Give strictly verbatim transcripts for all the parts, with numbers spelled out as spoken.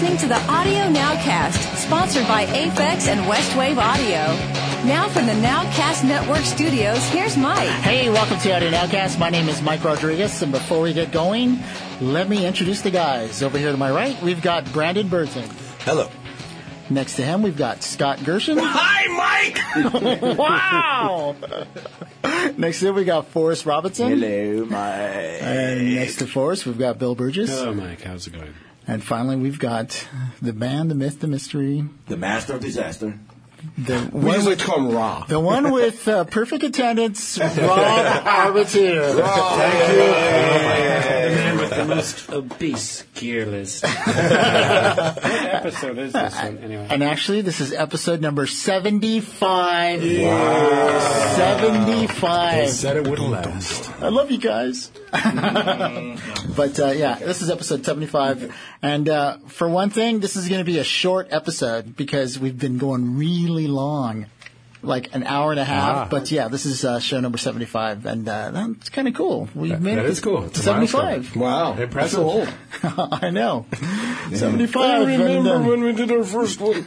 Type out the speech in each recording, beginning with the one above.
listening to the Audio Nowcast, sponsored by Aphex and Westwave Audio. Now from the Nowcast Network studios, here's Mike. Hey, welcome to Audio Nowcast. My name is Mike Rodriguez, and before we get going, let me introduce the guys. Over here to my right, we've got Brandon Burton. Hello. Next to him, we've got Scott Gershon. Hi, Mike! Wow! Next to him, we got Forrest Robinson. Hello, Mike. And next to Forrest, we've got Bill Burgess. Hello, Mike. How's it going? And finally, we've got the man, the myth, the mystery. The master of disaster. The We one usually with, call him Raw. the one with uh, perfect attendance, Rob Arbiter. Raw. Thank you. The man with the most obese gear list. What episode is this one, anyway? And actually, this is episode number seventy-five. Wow. seventy-five. They said it wouldn't last. I love you guys. But, uh, yeah, this is episode seventy-five. And uh, for one thing, this is going to be a short episode because we've been going really long, like an hour and a half. Ah. But, yeah, this is uh, show number seventy-five. And uh, that's kind of cool. We That- made that it is cool. It's a seventy-five. Wow. Impressive. So old. I know. seventy-five. I remember and, uh, when we did our first one.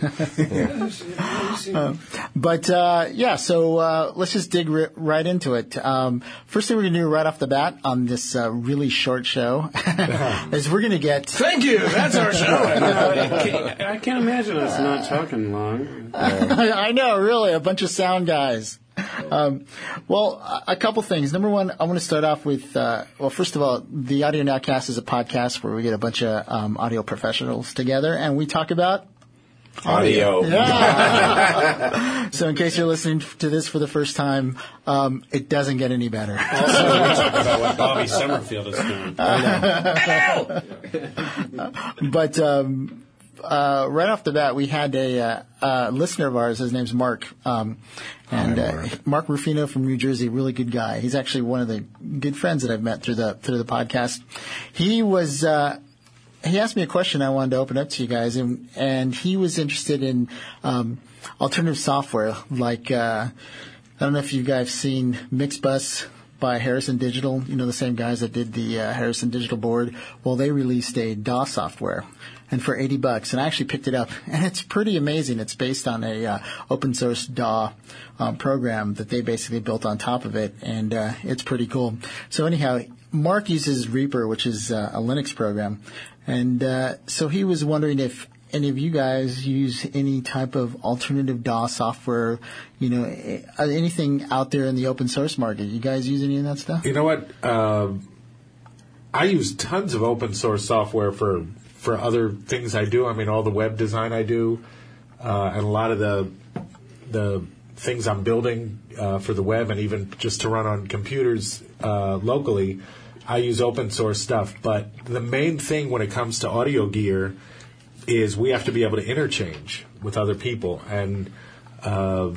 But, uh, yeah, so uh, let's just dig ri- right into it. Um, first thing we're going to do right off the bat on this uh, really short show is we're going to get... Thank you. That's our show. I can't imagine us not talking long. I know, really, a bunch of sound guys. Um, well, a a couple things. Number one, I want to start off with, uh, well, first of all, the Audio Nowcast is a podcast where we get a bunch of um, audio professionals together and we talk about Audio. Yeah. So in case you're listening to this for the first time, um, it doesn't get any better. Also, we talk about what Bobby Summerfield is doing. But um, uh, right off the bat, we had a uh, uh, listener of ours. His name's Mark. Um, and Hi, uh, Mark. Mark Rufino from New Jersey, really good guy. He's actually one of the good friends that I've met through the through the podcast. He was... Uh, He asked me a question I wanted to open up to you guys, and and he was interested in um, alternative software. Like uh, I don't know if you guys seen Mixbus by Harrison Digital. You know, the same guys that did the uh, Harrison Digital board. Well, they released a D A W software, and for eighty bucks, and I actually picked it up, and it's pretty amazing. It's based on a uh, open source D A W um, program that they basically built on top of it, and uh, it's pretty cool. So anyhow, Mark uses Reaper, which is uh, a Linux program. And uh, so he was wondering if any of you guys use any type of alternative D A W software, you know, anything out there in the open source market. You guys use any of that stuff? You know what? Um, I use tons of open source software for for other things I do. I mean, all the web design I do, uh, and a lot of the the things I'm building uh, for the web, and even just to run on computers uh, locally. I use open source stuff, but the main thing when it comes to audio gear is we have to be able to interchange with other people, and uh,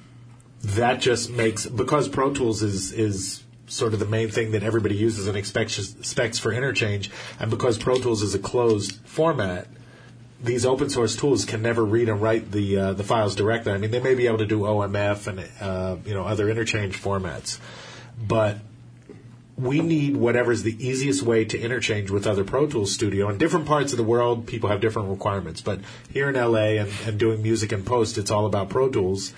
that just makes, because Pro Tools is is sort of the main thing that everybody uses and expects specs for interchange, and because Pro Tools is a closed format, these open source tools can never read and write the uh, the files directly. I mean, they may be able to do O M F and uh, you know other interchange formats, but we need whatever's the easiest way to interchange with other Pro Tools Studio. In different parts of the world, people have different requirements. But here in L A and, and doing music and post, it's all about Pro Tools.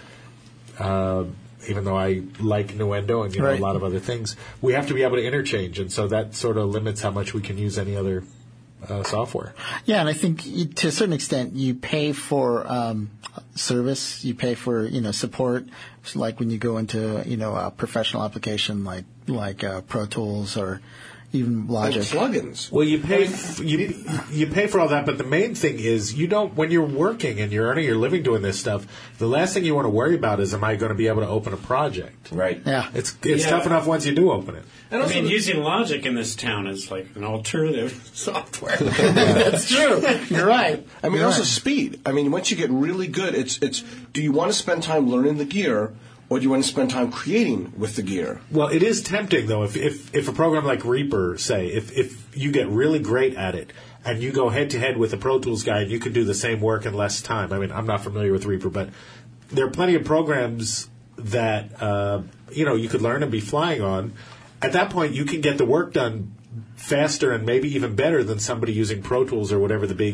Uh, even though I like Nuendo and you know Right. a lot of other things, we have to be able to interchange, and so that sort of limits how much we can use any other uh, software. Yeah, and I think you, to a certain extent, you pay for um, service, you pay for you know support. It's like when you go into you know a professional application like like uh, Pro Tools or even Like Logic. plugins. Well, you pay f- you you pay for all that, but the main thing is you don't. When you're working and you're earning your living doing this stuff, the last thing you want to worry about is, am I going to be able to open a project? Right. Yeah. It's it's Yeah. tough enough once you do open it. And I also mean, the- using Logic in this town is like an alternative software. That's true. You're right. I mean, You're also right. speed. I mean, once you get really good, it's it's. Do you want to spend time learning the gear, or do you want to spend time creating with the gear? Well, it is tempting though. If if if a program like Reaper, say, if if you get really great at it and you go head to head with a Pro Tools guy, and you can do the same work in less time. I mean, I'm not familiar with Reaper, but there are plenty of programs that uh, you know you could learn and be flying on. At that point, you can get the work done faster and maybe even better than somebody using Pro Tools or whatever the big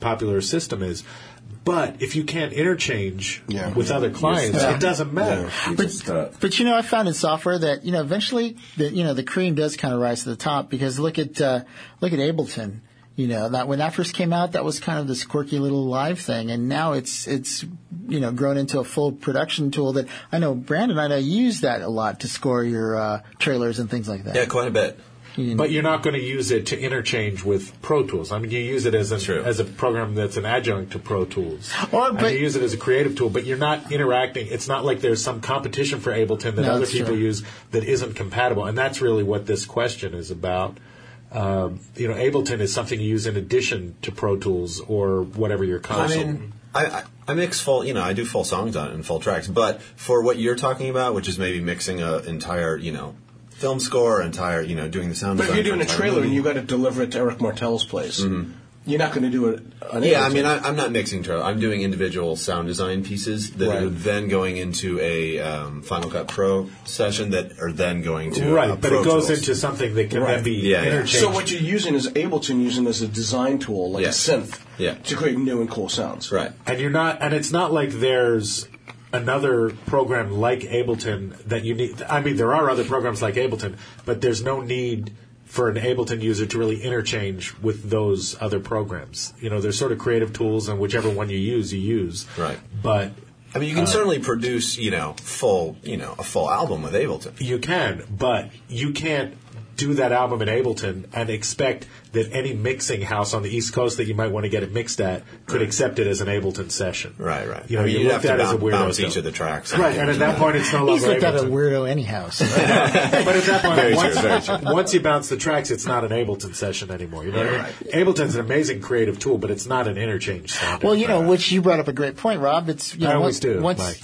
popular a system is. But if you can't interchange Yeah. with other clients, Yeah. it doesn't matter. Yeah, you But, just, uh, but you know, I found in software that you know eventually the you know the cream does kind of rise to the top because look at uh, look at Ableton. You know that when that first came out, that was kind of this quirky little live thing, and now it's it's you know grown into a full production tool that I know Brandon and I use that a lot to score your uh, trailers and things like that. Yeah, quite a bit. But you're not going to use it to interchange with Pro Tools. I mean, you use it as a True. as a program that's an adjunct to Pro Tools. Or, and but- you use it as a creative tool, but you're not interacting. It's not like there's some competition for Ableton that No, other that's people true. use that isn't compatible. And that's really what this question is about. Um, you know, Ableton is something you use in addition to Pro Tools or whatever your I console. mean, I, I, I mix full, you know, I do full songs on it and full tracks. But for what you're talking about, which is maybe mixing an entire, you know, film score, entire, you know, doing the sound But if design you're doing a for entire trailer movie. and you got to deliver it to Eric Martell's place, you're not going to do it on Yeah, I Ableton. mean, I, I'm not mixing trailer. I'm doing individual sound design pieces that Right. are then going into a um, Final Cut Pro session that are then going to right, uh, but Pro it goes Tools. into something that can Right. then be Yeah, yeah. interchanged. So what you're using is Ableton using as a design tool, like Yeah. a synth, Yeah. to create new and cool sounds. Right. And you're not, and it's not like there's another program like Ableton that you need. I mean, there are other programs like Ableton, but there's no need for an Ableton user to really interchange with those other programs. You know, there's sort of creative tools, and whichever one you use, you use. Right. But I mean, you can certainly produce, you know, full, you know, a full album with Ableton. you can, but you can't do that album in Ableton and expect that any mixing house on the East Coast that you might want to get it mixed at could accept it as an Ableton session. Right, right. You know, I mean, you're you'd looked have at to as a bounce, weirdo. bounce still. each of the tracks. Right, and at that point, it's no He's longer looked at a Ableton. weirdo anyhow. So. But at that point, Very once, true, very true. once you bounce the tracks, it's not an Ableton session anymore. You know what I mean? Ableton's an amazing creative tool, but it's not an interchange standard. Well, you know, which you brought up a great point, Rob. It's you I know, always once, do, once, Mike.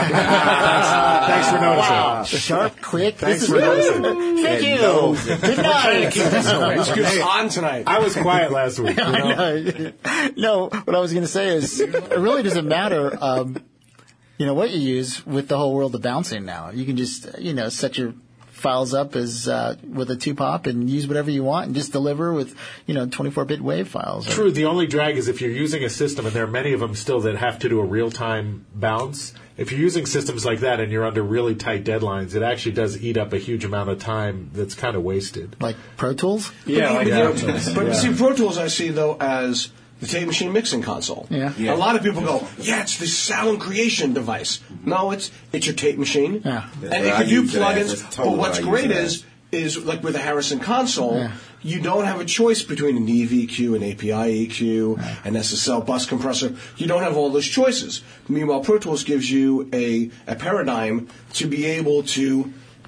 Thanks for noticing. Wow, sharp, quick. Thanks this for is noticing. Thank you. no. Good night. Let's get us on tonight. I was quiet last week. You know? No, what I was going to say is, it really doesn't matter, um, you know, what you use with the whole world of bouncing now. You can just, you know, set your files up as uh, with a two pop and use whatever you want and just deliver with, you know, twenty-four bit wave files. True. The only drag is if you're using a system, and there are many of them still that have to do a real-time bounce. If you're using systems like that and you're under really tight deadlines, it actually does eat up a huge amount of time that's kind of wasted. Like Pro Tools? Yeah, like But, Pro you know, Tools. but see, Pro Tools I see, though, as the tape machine mixing console. Yeah. Yeah. A lot of people go, yeah, it's the sound creation device. No, it's it's your tape machine. Yeah. And Yeah, it I can do use it as- plugins. that's But totally what's what I great use it is, is like with the Harrison console, Yeah. you don't have a choice between an E V E Q, an A P I E Q, an S S L bus compressor. You don't have all those choices. Meanwhile, Pro Tools gives you a, a paradigm to be able to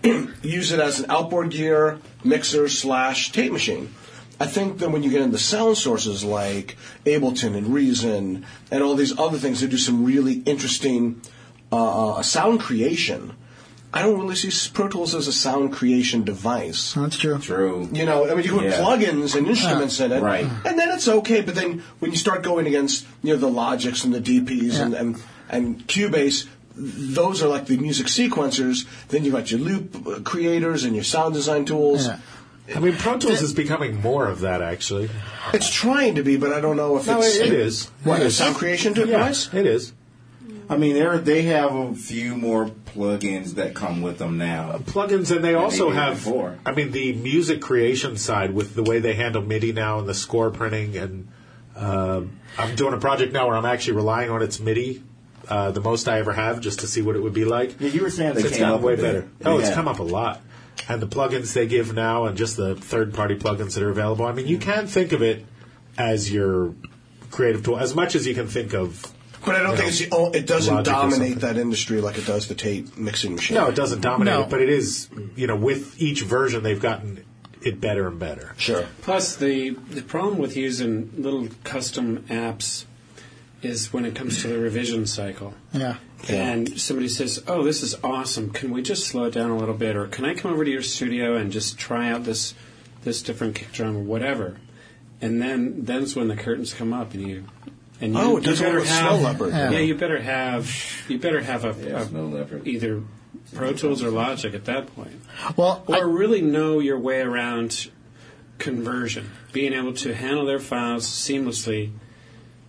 use it as an outboard gear, mixer slash tape machine. I think that when you get into sound sources like Ableton and Reason and all these other things that do some really interesting uh, uh, sound creation, I don't really see Pro Tools as a sound creation device. That's true. True. You know, I mean, you can put Yeah. plugins and instruments in it, Right. and then it's okay. But then when you start going against, you know, the Logics and the D Ps and, Yeah. and and Cubase, those are like the music sequencers. Then you got your loop creators and your sound design tools. Yeah. I mean, Pro Tools is becoming more of that, actually. It's trying to be, but I don't know if No, it's it, it is. What, It a is. sound creation device? It is. I mean, they they have a few more plugins that come with them now. Plugins, and they also they did have, before. I mean, the music creation side with the way they handle MIDI now and the score printing. And uh, I'm doing a project now where I'm actually relying on its MIDI, uh, the most I ever have, just to see what it would be like. Yeah, you were saying they it's came gotten up way with it. better. Oh, it's Yeah. come up a lot. And the plugins they give now and just the third-party plugins that are available. I mean, you can think of it as your creative tool, as much as you can think of. But I don't you think know, it's the, oh, it doesn't Logic or dominate something. that industry like it does the tape mixing machine. No, it doesn't dominate No. it, but it is, you know, with each version they've gotten it better and better. Sure. Plus, the the problem with using little custom apps is when it comes to the revision cycle. Yeah. And somebody says, "Oh, this is awesome. Can we just slow it down a little bit, or can I come over to your studio and just try out this this different kick drum or whatever?" And then then's when the curtains come up, and you and you, Oh, it you doesn't better work with have Snow Leopard. yeah. Yeah. you better have you better have a, Yeah, a Snow Leopard. either Pro Tools or Logic at that point, Well, or I, really know your way around conversion, being able to handle their files seamlessly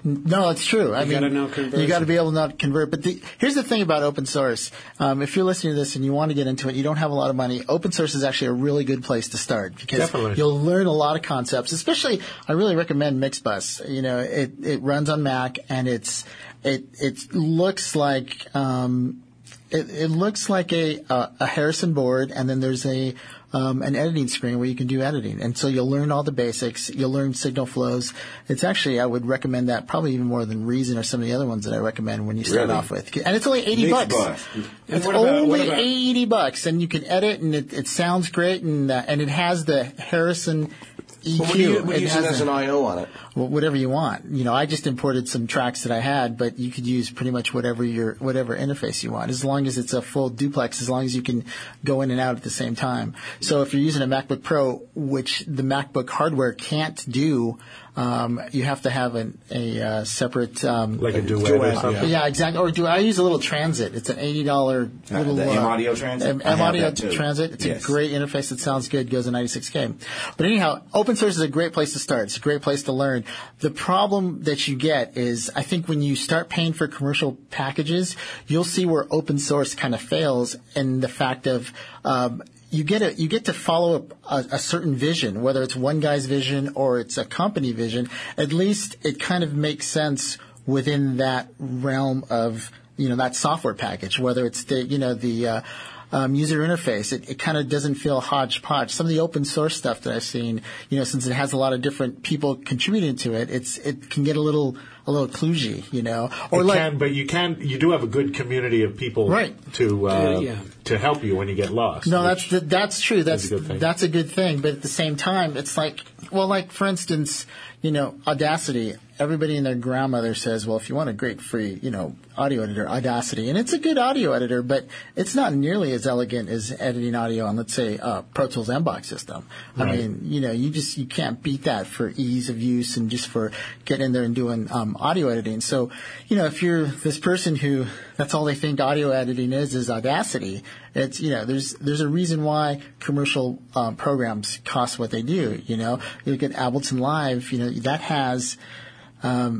No, it's true. I You mean, gotta know conversion. you got to be able to not convert. But the, here's the thing about open source. Um, if you're listening to this and you want to get into it, you don't have a lot of money. Open source is actually a really good place to start because Definitely. you'll learn a lot of concepts. Especially, I really recommend Mixbus. You know, it it runs on Mac and it's it it looks like um, it, it looks like a a, a Harrison board, and then there's a Um, an editing screen where you can do editing. And so you'll learn all the basics. You'll learn signal flows. It's actually, I would recommend that probably even more than Reason or some of the other ones that I recommend when you start Really? off with. And it's only eighty bucks. Mixbus. It's what about- only what about- eighty bucks. And you can edit and it, it sounds great and, uh, and it has the Harrison E Q. Well, what do you, what do It you use has it as a- an I O on it? well, whatever you want. You know, I just imported some tracks that I had, but you could use pretty much whatever your whatever interface you want, as long as it's a full duplex, as long as you can go in and out at the same time. So if you're using a MacBook Pro, which the MacBook hardware can't do, um, you have to have an, a uh, separate um, Like a duet, Duet, or something. yeah, exactly. Or do I use a little Transit? It's an eighty dollar Uh, little the uh, M-Audio Transit? M- I have M-Audio that too. Transit. It's Yes. a great interface that sounds good. Goes to ninety-six K. But anyhow, open source is a great place to start. It's a great place to learn. The problem that you get is, I think when you start paying for commercial packages, you'll see where open source kind of fails in the fact of um, you get a, you get to follow a, a, a certain vision, whether it's one guy's vision or it's a company vision. At least it kind of makes sense within that realm of, you know, that software package, whether it's the, you know, the uh, um, user interface. It, it kind of doesn't feel hodgepodge. Some of the open source stuff that I've seen, you know, since it has a lot of different people contributing to it, it's it can get a little a little kludgy, you know. Or It like, can, but you can. You do have a good community of people Right. to uh, Yeah, yeah. to help you when you get lost. no, which- that's that's true. That's a good thing. that's a good thing. But at the same time, it's like, well, like for instance, you know, Audacity. Everybody and their grandmother says, well, if you want a great free, you know, audio editor, Audacity. And it's a good audio editor, but it's not nearly as elegant as editing audio on, let's say, uh, Pro Tools M box system. I Right. mean, you know, you just, you can't beat that for ease of use and just for getting in there and doing um, audio editing. So, you know, if you're this person who, that's all they think audio editing is, is Audacity, it's, you know, there's, there's a reason why commercial um, programs cost what they do, you know. You look at Ableton Live, you know, that has, Um,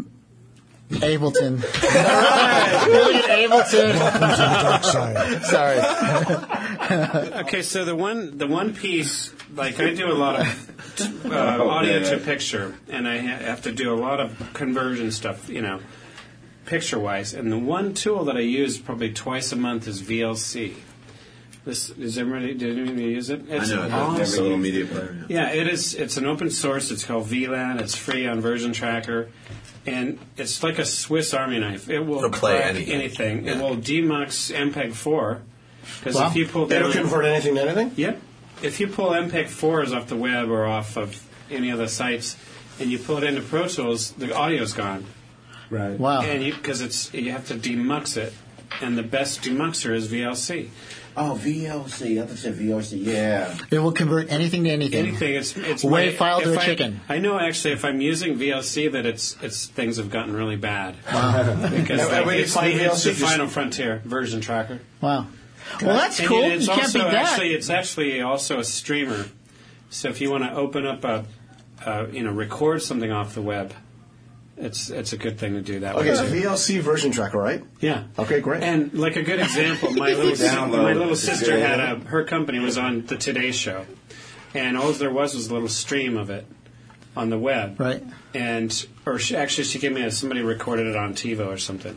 Ableton. Look at Ableton. Dark side. Sorry. Okay, so the one the one piece, like I do a lot of uh, Oh, audio man. to picture, and I ha- have to do a lot of conversion stuff, you know, picture wise. And the one tool that I use probably twice a month is V L C. This is everybody? Did anybody use it? It's I know. awesome. It's a little media player. Yeah. Yeah, it is. It's an open source. It's called V LAN. It's free on Version Tracker, and it's like a Swiss Army knife. It will It'll play crack anything. anything. It Yeah. will demux M P E G four because Wow. if you pull They down, don't convert anything to anything? Yep. If you pull M P E G fours off the web or off of any of the sites, and you pull it into Pro Tools, the audio's gone, right. Wow. and you because it's you have to demux it, and the best demuxer is V L C. Oh, V L C. I thought you said V L C. Yeah. It will convert anything to anything. Anything. It's it's Wave my- file to if a I- chicken. I know actually if I'm using V L C that it's it's things have gotten really bad. Because Now, like, where do you it's, find the, it's the V L C? Just- Final Frontier Version Tracker. Wow. Well, that's And cool. it- it's You can't also beat that. actually it's actually also a streamer. So if you want to open up a, uh, you know, record something off the web, it's it's a good thing to do that. Okay, way so too. V L C version tracker, right? Yeah. Okay, great. And like a good example, my little si- Download. my little It's sister good. had a her company was on the Today Show, and all there was was a little stream of it on the web. Right. And or she, actually, she gave me a, somebody recorded it on TiVo or something,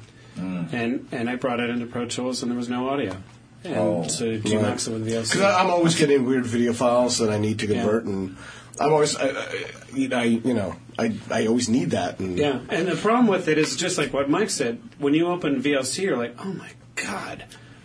and and I brought it into Pro Tools, and there was no audio. And Oh, so demux it with V L C. Because I'm always getting weird video files that I need to convert, and I'm always, I, I, I you know, I, I always need that. And Yeah, and the problem with it is just like what Mike said. When you open V L C, you're like, "Oh my god,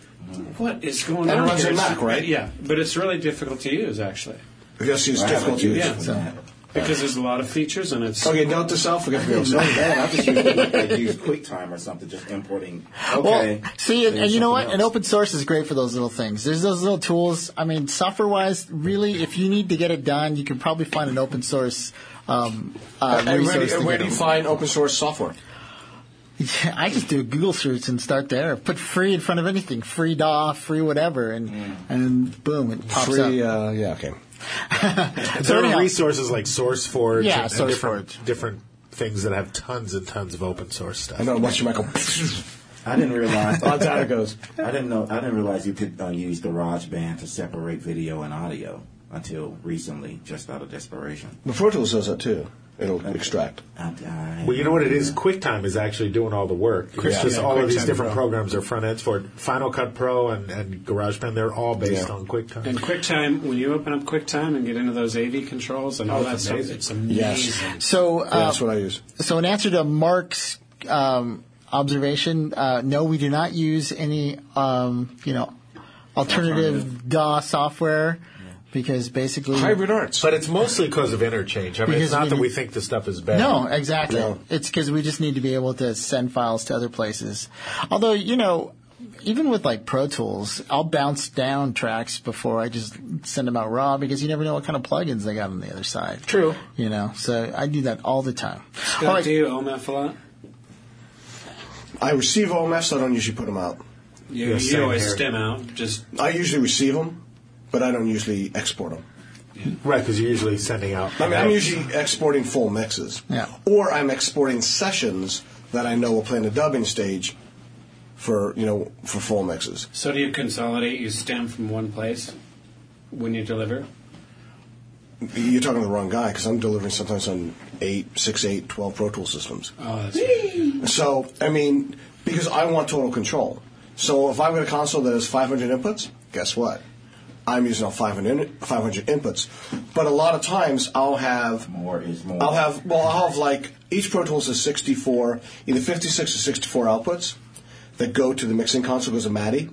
what is going And it on?" runs here?" on It's- Mac, right? Yeah, but it's really difficult to use actually V L C is I difficult haven't to used use. it. Yeah. because there's a lot of features and it's. Okay, note to self, forget V L C. No, man, I just use, like, use QuickTime or something, just importing. Okay. Well, see, and, There's and you know what? something And else. open source is great for those little things. There's those little tools. I mean, software-wise, really, if you need to get it done, you can probably find an open source um, uh, And where do, resource. you, to where get do you them. find open source software? Yeah, I just do a Google search and start there. Put free in front of anything, free D A W, free whatever, and and boom, it pops Free, up. uh, yeah, okay. So There anyhow- are resources like SourceForge Yeah, and, and SourceForge. different, different things that have tons and tons of open source stuff. I know. Watch your Michael. I didn't realize. That's how it goes. I didn't know. I didn't realize you could uh, use GarageBand to separate video and audio until recently, just out of desperation. The Pro Tools does that too. It'll extract. I, I, Well, you know what it is? QuickTime is actually doing all the work. It's Yeah, just yeah, all of these QuickTime different Pro. programs are front ends for it. Final Cut Pro and, and GarageBand, they're all based Yeah. on QuickTime. And QuickTime, when you open up QuickTime and get into those A V controls and all Oh, that it's stuff, amazing. it's amazing. Yes. So, Yeah, uh, that's what I use. so in answer to Mark's um, observation, uh, no, we do not use any, um, you know, alternative D A W software because basically Hybrid Arts. But it's mostly because of interchange. I mean, Because it's not we- that we think the stuff is bad. No, exactly. No. It's because we just need to be able to send files to other places. Although, you know, even with like Pro Tools, I'll bounce down tracks before I just send them out raw because you never know what kind of plugins they got on the other side. True. You know, so I do that all the time. Scott, All right. do you O M F a lot? I receive O M Fs. I don't usually put them out. You, Yeah, you same always here. stem out. Just I usually receive them, but I don't usually export them. Right, because you're usually sending out. I mean, I'm usually exporting full mixes. Yeah. Or I'm exporting sessions that I know will play in the dubbing stage for, you know, for full mixes. so do you consolidate? You stem from one place when you deliver. You're talking to the wrong guy because I'm delivering sometimes on eight, six, eight, twelve Pro Tool systems. Oh, that's right. So, I mean, because I want total control. So if I've got a console that has five hundred inputs, guess what? I'm using all five hundred, five hundred inputs. But a lot of times I'll have more is more. I'll have well I'll have like each Pro Tools has sixty-four, either fifty-six or sixty-four outputs that go to the mixing console goes to M A D I.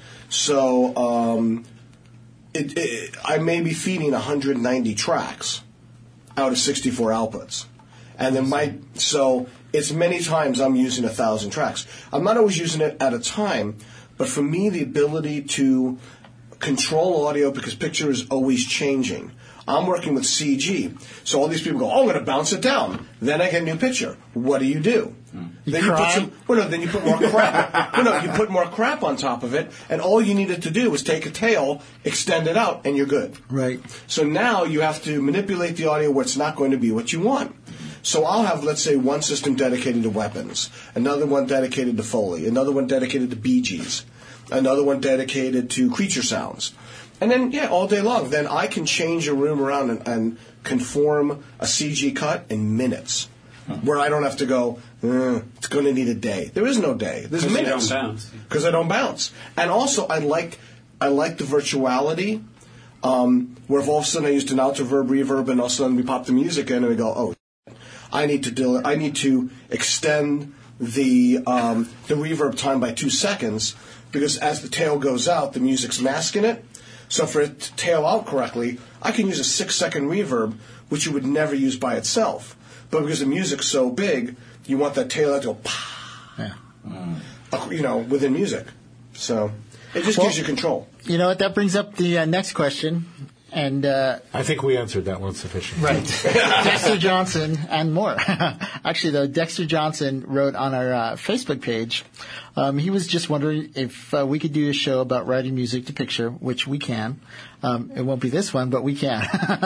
So um, it, it, I may be feeding one hundred ninety tracks out of sixty-four outputs, and then my so it's many times I'm using a thousand tracks. I'm not always using it at a time, but for me the ability to control audio because picture is always changing. I'm working with C G, so all these people go, "Oh, I'm going to bounce it down." Then I get a new picture. What do you do? You then cry? you put some. Well, no, then you put more crap. no, no, you put more crap on top of it, and all you needed to do was take a tail, extend it out, and you're good. Right. So now you have to manipulate the audio where it's not going to be what you want. So I'll have, let's say, one system dedicated to weapons, another one dedicated to Foley, another one dedicated to Bee Gees, another one dedicated to creature sounds. And then, yeah, all day long. Then I can change a room around and, and conform a C G cut in minutes, where I don't have to go, uh, it's going to need a day. There is no day. There's 'Cause you minutes. don't bounce. Because I don't bounce. And also, I like I like the virtuality, um, where if all of a sudden I used an alto verb reverb and all of a sudden we pop the music in and we go, oh, I need to del- I need to extend the um, the reverb time by two seconds because as the tail goes out, the music's masking it. So for it to tail out correctly, I can use a six-second reverb, which you would never use by itself. But because the music's so big, you want that tail out to go, Yeah. uh, you know, within music. So it just Well- gives you control. You know what? That brings up the uh, next question. And uh, I think we answered that one sufficiently. right, Dexter Johnson and more. Actually, though, Dexter Johnson wrote on our uh, Facebook page. Um, he was just wondering if uh, we could do a show about writing music to picture, which we can. Um, it won't be this one, but we can.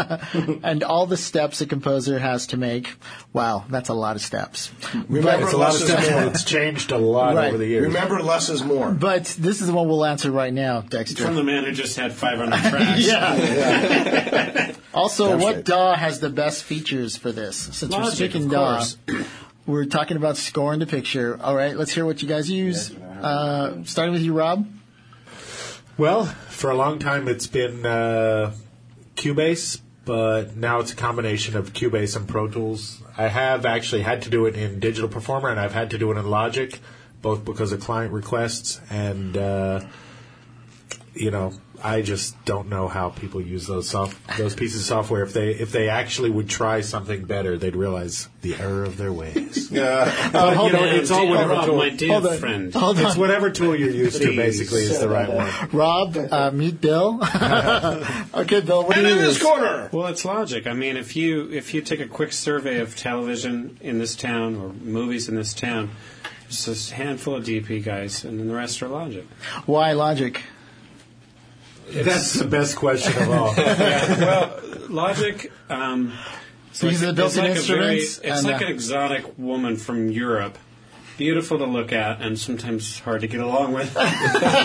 And all the steps a composer has to make. Wow, that's a lot of steps. Remember, It's a lot of less is steps, more. and it's changed a lot Right. over the years. Remember, less is more. But this is the one we'll answer right now, Dexter. From the man who just had five hundred tracks. Yeah. Also, That's what right. D A W has the best features for this? Since we're Logic, speaking of D A W, course. we're talking about scoring the picture. All right, let's hear what you guys use. Uh, starting with you, Rob. Well, for a long time it's been uh, Cubase, but now it's a combination of Cubase and Pro Tools. I have actually had to do it in Digital Performer, and I've had to do it in Logic, both because of client requests and, uh, you know, I just don't know how people use those soft, those pieces of software. If they if they actually would try something better, they'd realize the error of their ways. But, you know, it's all whatever Rob, tool. my dear Hold on. friend. Hold on. It's whatever tool you're used to, Please. basically, is the right one. Rob, uh, meet Bill. Okay, Bill, what do And you in use? this corner. Well, it's Logic. I mean, if you if you take a quick survey of television in this town or movies in this town, it's just a handful of D P guys, and then the rest are Logic. Why Logic? That's the best question of all. Well, Logic, um, So these are the built-in like a very- instruments. it's and, like uh, an exotic woman from Europe. Beautiful to look at, and sometimes hard to get along with. But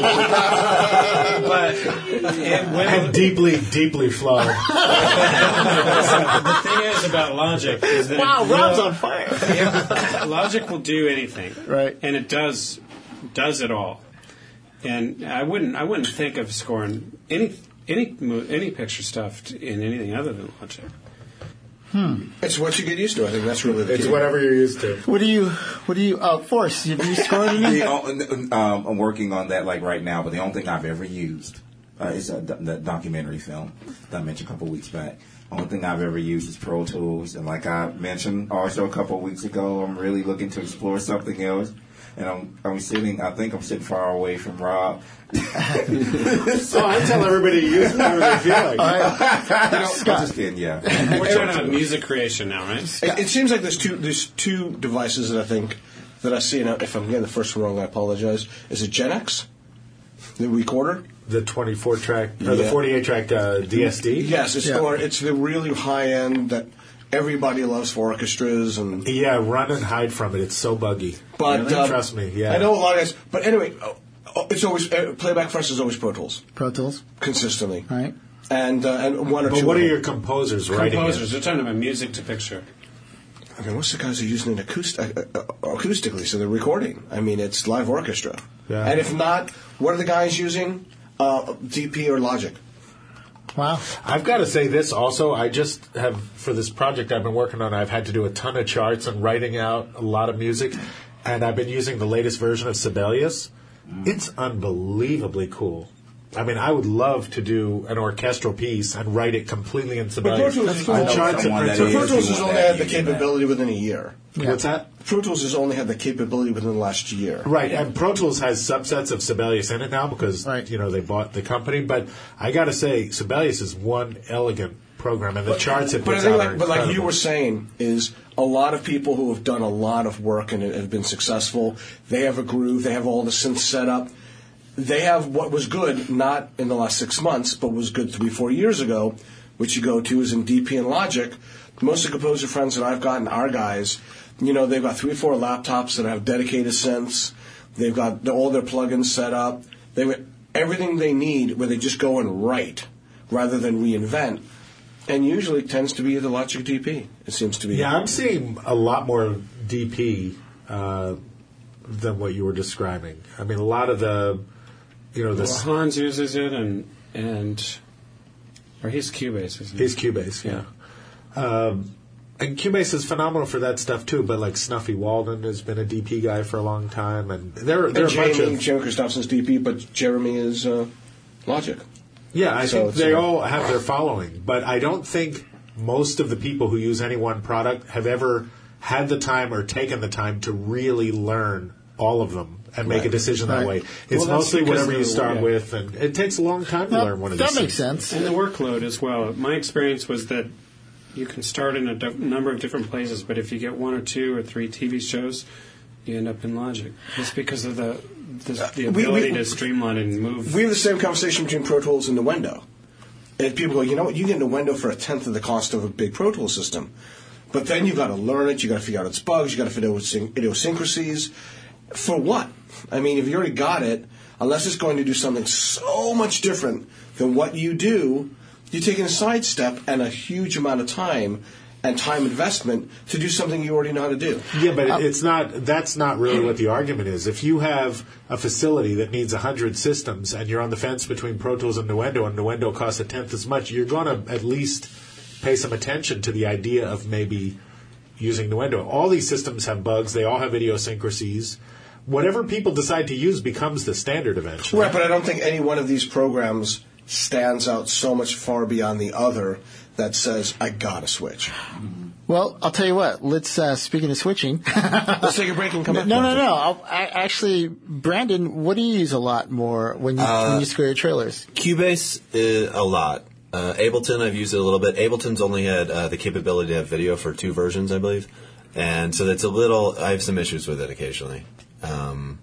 it, when, And deeply, deeply flawed. the thing is about Logic is that wow, it will- Rob's on fire. it- Logic will do anything, Right. And it does does it all. And I wouldn't I wouldn't think of scoring any any mo- any picture stuff t- in anything other than Logic. It's what you get used to. I think that's really the It's key. whatever you're used to. What do you? What do you? Oh, Force. Have you scored any? The, on- um, I'm working on that like right now, but the only thing I've ever used uh, is a, the documentary film that I mentioned a couple weeks back. Only thing I've ever used is Pro Tools, and like I mentioned also a couple of weeks ago, I'm really looking to explore something else. And I'm I'm sitting. I think I'm sitting far away from Rob. So I tell everybody to use whatever they feel like. I'm just kidding. Yeah. We're talking about music creation now, right? It, it seems like there's two there's two devices that I think that I see. And if I'm getting the first one wrong, I apologize. Is it Gen X, the recorder? The twenty-four track, or the Yeah. forty-eight track uh, D S D? Yes, it's Yeah. or it's the really high end that everybody loves for orchestras and. Yeah, run and hide from it. It's so buggy. But Really? um, Trust me, yeah. I know a lot of guys. But anyway, oh, oh, it's always uh, playback for us is always Pro Tools Pro Tools. consistently, All right. and uh, and one or But two. what of are them. your composers writing Composers, it? they're talking about music to picture. I mean, most of the guys are using it acoust- uh, uh, acoustically, so they're recording. I mean, it's live orchestra. Yeah. And if not, what are the guys using? Uh, D P or Logic. Wow. I've got to say this also. I just have, for this project I've been working on, I've had to do a ton of charts and writing out a lot of music. And I've been using the latest version of Sibelius. It's unbelievably cool. I mean, I would love to do an orchestral piece and write it completely in But Pro Sibelius. Tools, is I know only, charts someone and that so prints- Pro is, Tools you has want only that had the using that. capability within a year. What's that? Pro Tools has only had the capability within the last year. Right, and Pro Tools has subsets of Sibelius in it now because Right. you know they bought the company. But I got to say, Sibelius is one elegant program, and the charts it But I puts think, out like, are but like you incredible. were saying, is a lot of people who have done a lot of work and have been successful. They have a groove. They have all the synths set up. They have what was good, not in the last six months, but was good three, four years ago, which you go to is in D P and Logic. Most of the composer friends that I've gotten are guys, you know, they've got three or four laptops that have dedicated synths. They've got all their plugins set up. They've got everything they need where they just go and write rather than reinvent. And usually it tends to be the Logic D P. It seems to be. Yeah, I'm seeing a lot more D P uh, than what you were describing. I mean, a lot of the, you know, Well, this Hans uses it, and and or he's Cubase, isn't he? he's Cubase, yeah. Um, and Cubase is phenomenal for that stuff too. But like Snuffy Walden has been a D P guy for a long time, and there there are And a bunch Jamie, of Jamie Christopherson's D P, but Jeremy is uh, Logic. yeah. I So think it's, they uh, all have their following, but I don't think most of the people who use any one product have ever had the time or taken the time to really learn all of them and make a decision that Right. way. It's Well, that's mostly because whatever of you the- start yeah. with, and it takes a long time to Well, learn one of that these makes things. sense. And the workload as well. My experience was that you can start in a d- number of different places, but if you get one or two or three T V shows, you end up in Logic. Just because of the the, the we- ability we- to streamline and move. We have the same conversation between Pro Tools and Nuendo. And people go, you know what, you get Nuendo for a tenth of the cost of a big Pro Tools system. But then you've got to learn it, you've got to figure out its bugs, you've got to figure out its idiosyncrasies. For what? I mean, if you already got it, unless it's going to do something so much different than what you do, you're taking a sidestep and a huge amount of time and time investment to do something you already know how to do. Yeah, but it it's not. That's not really what the argument is. If you have a facility that needs a hundred systems and you're on the fence between Pro Tools and Nuendo, and Nuendo costs a tenth as much, you're going to at least pay some attention to the idea of maybe using Nuendo. All these systems have bugs. They all have idiosyncrasies. Whatever people decide to use becomes the standard eventually. Right, but I don't think any one of these programs stands out so much far beyond the other that says, I gotta switch. Well, I'll tell you what. Let's uh, speaking of switching. Let's take a break and come no, back. no, no, no. I'll, I, actually, Brandon, what do you use a lot more when you when you score your trailers? Cubase is a lot. Uh, Ableton, I've used it a little bit. Ableton's only had uh, the capability to have video for two versions, I believe. And so that's a little, I have some issues with it occasionally. Um,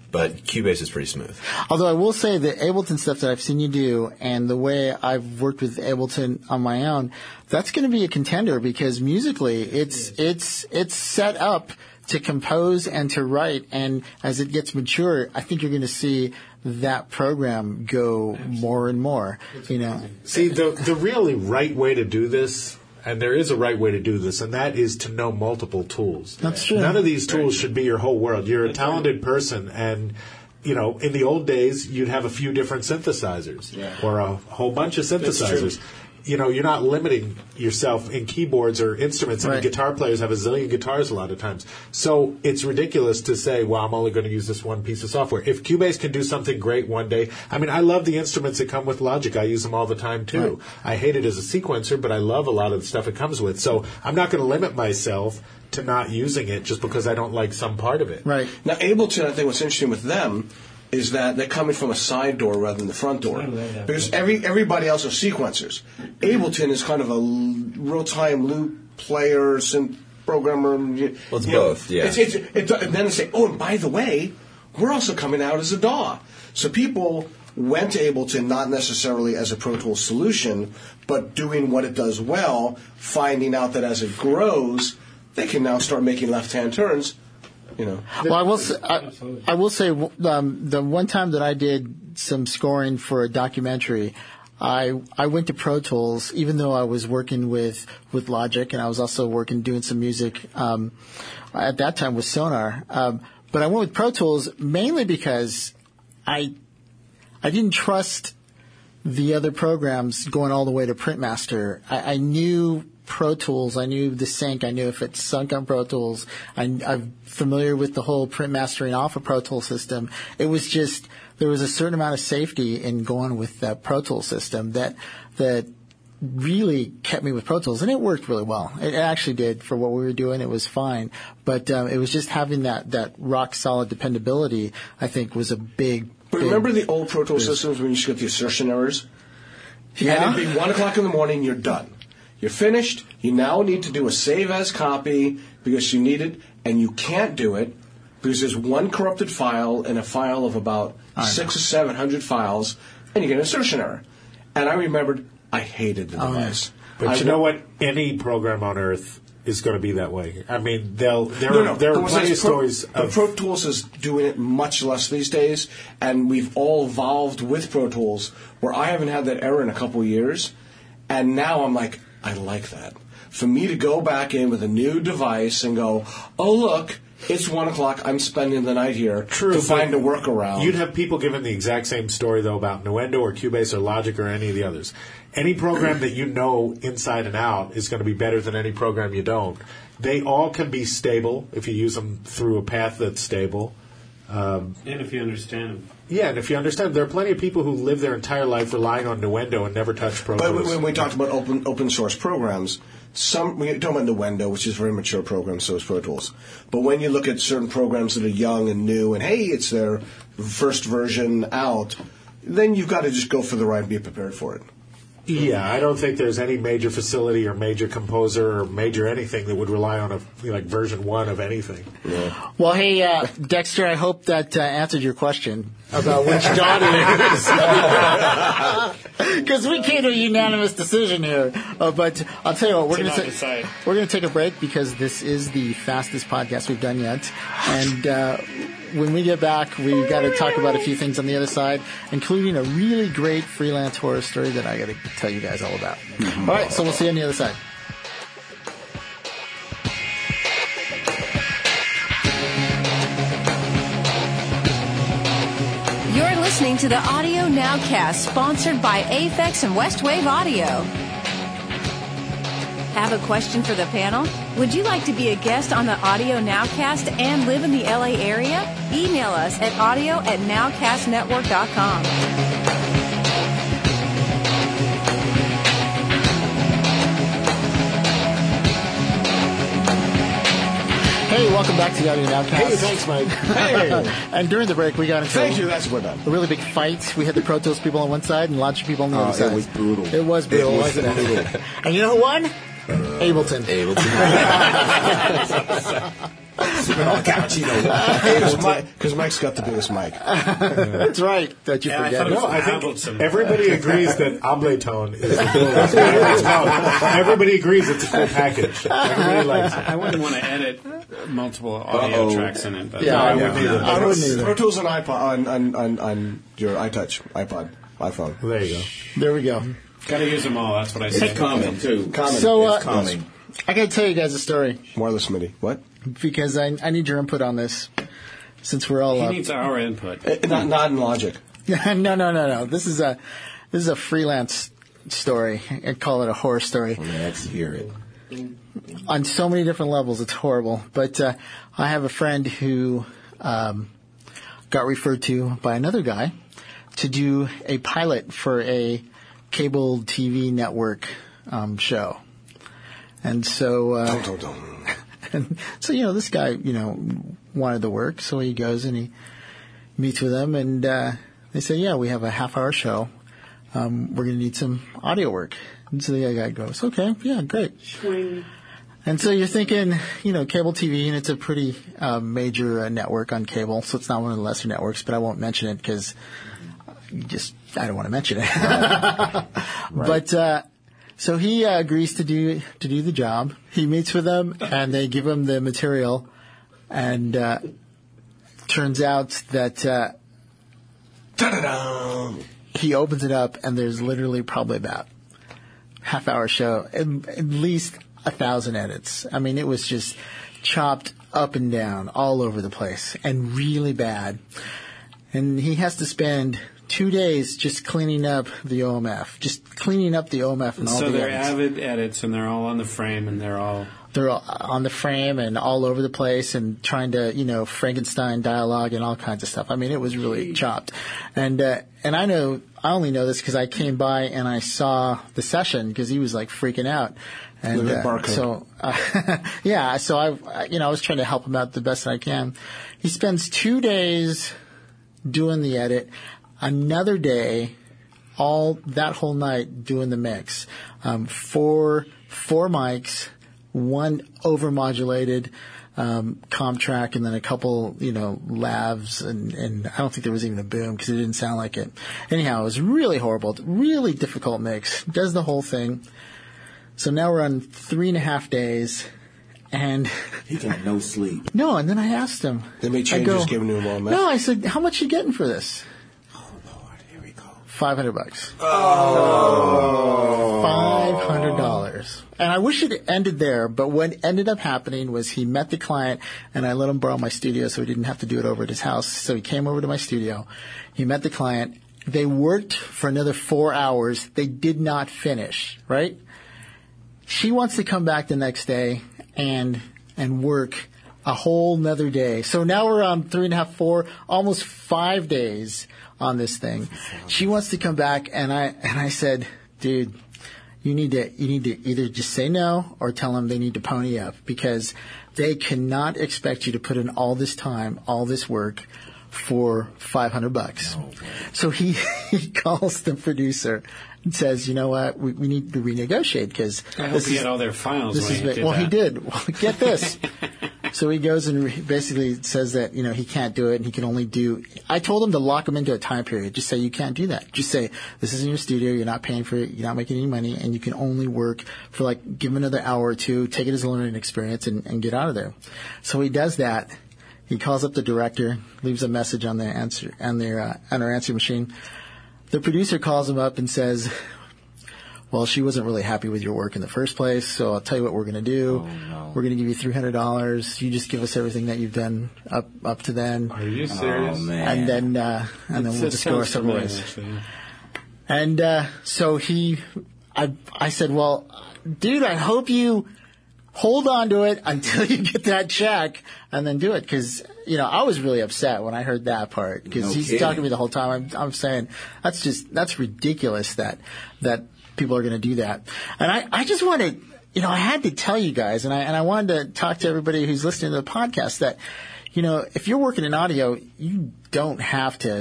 but Cubase is pretty smooth. Although I will say the Ableton stuff that I've seen you do and the way I've worked with Ableton on my own, that's going to be a contender because musically it's it's it's set up to compose and to write, and as it gets mature, I think you're going to see that program go more and more. You know, see the the really right way to do this. And there is a right way to do this, and that is to know multiple tools. That's true. None of these tools should be your whole world. You're a talented person, and, you know, in the old days, you'd have a few different synthesizers yeah. or a whole bunch of synthesizers. You know, you're not limiting yourself in keyboards or instruments. I mean, Right. guitar players have a zillion guitars a lot of times. So it's ridiculous to say, well, I'm only going to use this one piece of software. If Cubase can do something great one day, I mean, I love the instruments that come with Logic. I use them all the time, too. Right. I hate it as a sequencer, but I love a lot of the stuff it comes with. So I'm not going to limit myself to not using it just because I don't like some part of it. right? Now, Ableton, I think what's interesting with them is that they're coming from a side door rather than the front door. Because every everybody else are sequencers. Ableton is kind of a l- real-time loop player, synth programmer. you- Well, it's you know, both, yeah. It's, it's, it, and then they say, oh, and by the way, we're also coming out as a D A W. So people went to Ableton not necessarily as a Pro Tools solution, but doing what it does well, finding out that as it grows, they can now start making left-hand turns. You know. Well, I will say, I, I will say um, the one time that I did some scoring for a documentary, I I went to Pro Tools, even though I was working with, with Logic, and I was also working doing some music um, at that time with Sonar. Um, but I went with Pro Tools mainly because I I didn't trust the other programs going all the way to Printmaster. I, I knew Pro Tools. I knew the sync. I knew if it sunk on Pro Tools. I, I'm familiar with the whole print mastering off a Pro Tools system. It was just there was a certain amount of safety in going with that Pro Tools system that that really kept me with Pro Tools, and it worked really well. It actually did for what we were doing. It was fine, but um, it was just having that that rock solid dependability. I think was a big. But big remember the old Pro Tools systems when you used to get the assertion errors? Yeah. And it'd be one o'clock in the morning, you're done. You're finished. You now need to do a save as copy because you need it, and you can't do it because there's one corrupted file in a file of about six or seven hundred files, and you get an assertion error. And I remembered I hated the device. But I you know wa- what? Any program on Earth is going to be that way. I mean, they'll there No, are no. there But are what plenty I'm of saying stories is Pro, of Pro Tools is doing it much less these days, and we've all evolved with Pro Tools where I haven't had that error in a couple of years, and now I'm like, I like that. For me to go back in with a new device and go, oh, look, it's one o'clock, I'm spending the night here True, to but find a workaround. You'd have people giving the exact same story, though, about Nuendo or Cubase or Logic or any of the others. Any program that you know inside and out is going to be better than any program you don't. They all can be stable if you use them through a path that's stable. Um, And if you understand them. yeah, and if you understand, there are plenty of people who live their entire life relying on Nuendo and never touch Pro But Tools. when we talked about open open source programs, some we're talking about Nuendo, which is a very mature program, so is Pro Tools. But when you look at certain programs that are young and new, and hey, it's their first version out, then you've got to just go for the ride and be prepared for it. Yeah, I don't think there's any major facility or major composer or major anything that would rely on a like version one of anything. Well, hey, uh, Dexter, I hope that uh, answered your question about which daughter it is. Because we came to a unanimous decision here. Uh, but I'll tell you what, we're To going not to decide. we're going to take a break because this is the fastest podcast we've done yet, and. Uh, When we get back, we've got to talk about a few things on the other side, including a really great freelance horror story that I got to tell you guys all about. All right, so we'll see you on the other side. You're listening to the Audio Nowcast, sponsored by Aphex and Westwave Audio. Have a question for the panel? Would you like to be a guest on the Audio Nowcast and live in the L A area? Email us at audio at nowcastnetwork dot com. Hey, welcome back to the Audio Nowcast. Hey, thanks, Mike. Hey, And during the break, we got into thank you. That's what done. a really big fight. We had the Pro Tools people on one side and Logic people on the Oh, other side. it was brutal. It was brutal, It was wasn't brutal. it? And you know who won? Ableton. Able to. Sipping on cappuccino. Because Mike's got the biggest mic. That's right. Don't you Yeah, I forget. thought it No, was I Hamilton. think everybody agrees that Ableton is the coolest. It's called. Everybody agrees it's a cool package. Everybody likes it. I wouldn't want to edit multiple audio Uh-oh. tracks in it. But Yeah, I yeah. wouldn't either. I wouldn't either. Pro Tools on iPod, on, on, on, on your iTouch, iPod, iPhone. There you go. There we go. Got to use them all. That's what I It's say. calming, too. So, uh, It's calming. I got to tell you guys a story Wireless MIDI. What? because I, I need your input on this since we're all He up. needs our input. Eh, not, not in Logic. no, no, no, no. This is a this is a freelance story. I'd call it a horror story. Let's hear it. On so many different levels, it's horrible. But uh, I have a friend who um, got referred to by another guy to do a pilot for a cable T V network um, show. And so, uh, Dum, dum, dum. and so, you know, this guy, you know, wanted the work. So he goes and he meets with them, and uh, they say, yeah, we have a half-hour show. Um, we're going to need some audio work. And so the guy goes, okay, yeah, great. And so you're thinking, you know, cable T V, and it's a pretty uh, major uh, network on cable, so it's not one of the lesser networks, but I won't mention it because just I don't want to mention it. Right. But uh, so he uh, agrees to do to do the job. He meets with them, and they give him the material, and uh, turns out that uh, Da-da-da. he opens it up, and there's literally probably about half hour show, at, at least a thousand edits. I mean, it was just chopped up and down all over the place and really bad. And he has to spend two days just cleaning up the O M F, just cleaning up the O M F and all So the they're edits. avid edits, and they're all on the frame, and they're all. They're all on the frame and all over the place and trying to, you know, Frankenstein dialogue and all kinds of stuff. I mean, it was really chopped. And, uh, and I know, I only know this because I came by and I saw the session because he was like freaking out. And, Look at uh, barcode. so, uh, yeah, so I, I, you know, I was trying to help him out the best I can. He spends two days doing the edit, another day, all that whole night doing the mix. Um, four, four mics, one overmodulated um, comp track, and then a couple, you know, lavs, and, and I don't think there was even a boom because it didn't sound like it. Anyhow, it was really horrible, really difficult mix. Does the whole thing. So now we're on three and a half days, and He got no sleep. no, and then I asked him. They made I changes, go, gave him new O M F. No, I said, how much you getting for this? Oh, Lord, here we go. Five hundred bucks. Oh, five hundred dollars. And I wish it ended there, but what ended up happening was he met the client, and I let him borrow my studio, so he didn't have to do it over at his house. So he came over to my studio. He met the client. They worked for another four hours. They did not finish. Right? She wants to come back the next day and and work a whole nother day. So now we're on three and a half, four, almost five days on this thing. She wants to come back, and I and I said, dude, you need to you need to either just say no or tell them they need to pony up because they cannot expect you to put in all this time, all this work for five hundred bucks. No, so he he calls the producer and says, you know what, we, we need to renegotiate because I hope he had all their files this when is he big. did Well, that. he did. Well, get this. So he goes and re- basically says that, you know, he can't do it and he can only do, I told him to lock him into a time period. Just say you can't do that. Just say, this is in your studio, you're not paying for it, you're not making any money, and you can only work for like, give him another hour or two, take it as a learning experience and, and get out of there. So he does that. He calls up the director, leaves a message on their answer, on their, uh, on their answering machine. The producer calls him up and says, well, she wasn't really happy with your work in the first place, so I'll tell you what we're going to do. Oh, no. We're going to give you three hundred dollars. You just give us everything that you've done up up to then. Are you serious? Oh, man. And then uh, and then It we'll just go our sounds separate familiar, ways. actually, yeah. And uh, so he, I, I said, well, dude, I hope you hold on to it until you get that check and then do it. Because, you know, I was really upset when I heard that part because No he's kidding. talking to me the whole time. I'm, I'm saying that's just, that's ridiculous that, that people are going to do that. And I, I just wanted, you know, I had to tell you guys, and I, and I wanted to talk to everybody who's listening to the podcast that, you know, if you're working in audio, you don't have to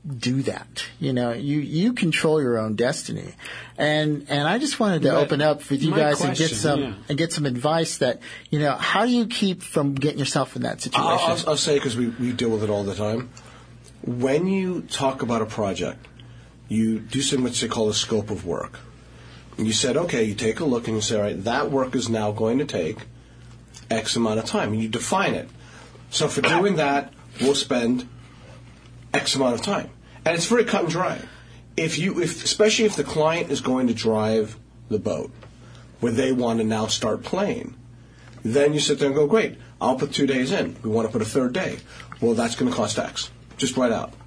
do that. You know, you, you control your own destiny. And, and I just wanted to But open up with you my guys and get question, some, yeah. and get some advice that, you know, how do you keep from getting yourself in that situation? I'll, I'll, I'll say, because we, we deal with it all the time. When you talk about a project, you do something which they call a scope of work. And you said, okay, you take a look and you say, all right, that work is now going to take X amount of time. And you define it. So for doing that, we'll spend X amount of time. And it's very cut and dry. If you, if, especially if the client is going to drive the boat, where they want to now start playing, then you sit there and go, great, I'll put two days in. We want to put a third day. Well, that's going to cost X. Just write out.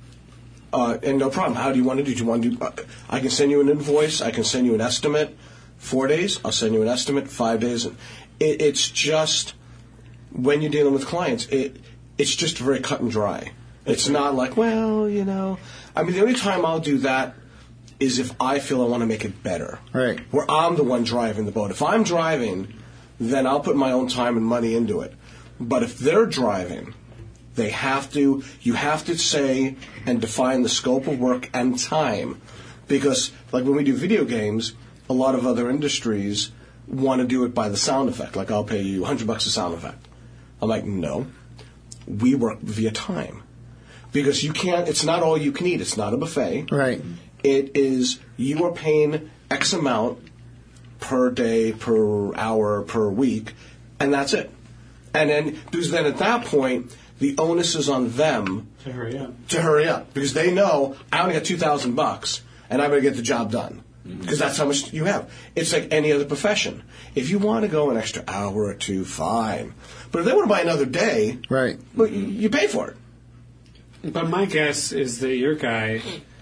Uh, and no problem. How do you want to do? Do you want to do? Uh, I can send you an invoice. I can send you an estimate. Four days. I'll send you an estimate. Five days. It, it's just when you're dealing with clients, it it's just very cut and dry. It's not like, well, you know. I mean, the only time I'll do that is if I feel I want to make it better. Right. Where I'm the one driving the boat. If I'm driving, then I'll put my own time and money into it. But if they're driving, they have to, you have to say and define the scope of work and time. Because, like when we do video games, a lot of other industries want to do it by the sound effect. Like, I'll pay you one hundred bucks a sound effect. I'm like, no. We work via time. Because you can't, it's not all you can eat. It's not a buffet. Right. It is, you are paying X amount per day, per hour, per week, and that's it. And then, because then at that point, the onus is on them To hurry up. to hurry up, because they know I only got two thousand bucks, and I'm going to get the job done, because that's how much you have. It's like any other profession. If you want to go an extra hour or two, fine. But if they want to buy another day, Right. well, you you pay for it. But my guess is that your guy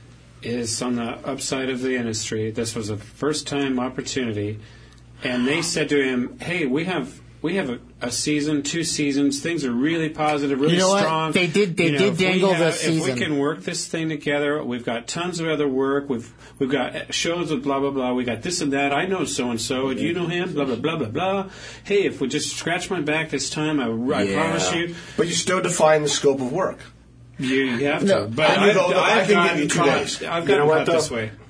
is on the upside of the industry. This was a first-time opportunity, and they said to him, "Hey, we have we have a, a season, two seasons. Things are really positive, really You know what? strong. They did- they You know, did if we dangle have- the If season. we can work this thing together, we've got tons of other work. We've we've got shows with blah blah blah. We got this and that. I know so and so. Do you know him? Blah blah blah blah blah. Hey, if we just scratch my back this time, I, I Yeah. promise you." But you still define the scope of work. You, you have to. No, but I I've, go, look, I I've can gotten give you two caught, days. I've You gotten know what, caught this though? way.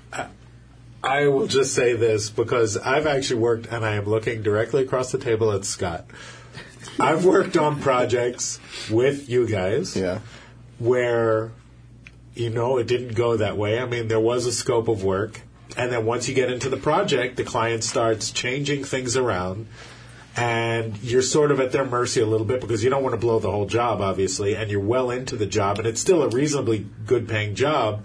I will just say this because I've actually worked, and I am looking directly across the table at Scott. I've worked on projects with you guys Yeah. where, you know, it didn't go that way. I mean, there was a scope of work, and then once you get into the project, the client starts changing things around, and you're sort of at their mercy a little bit because you don't want to blow the whole job, obviously, and you're well into the job, and it's still a reasonably good-paying job,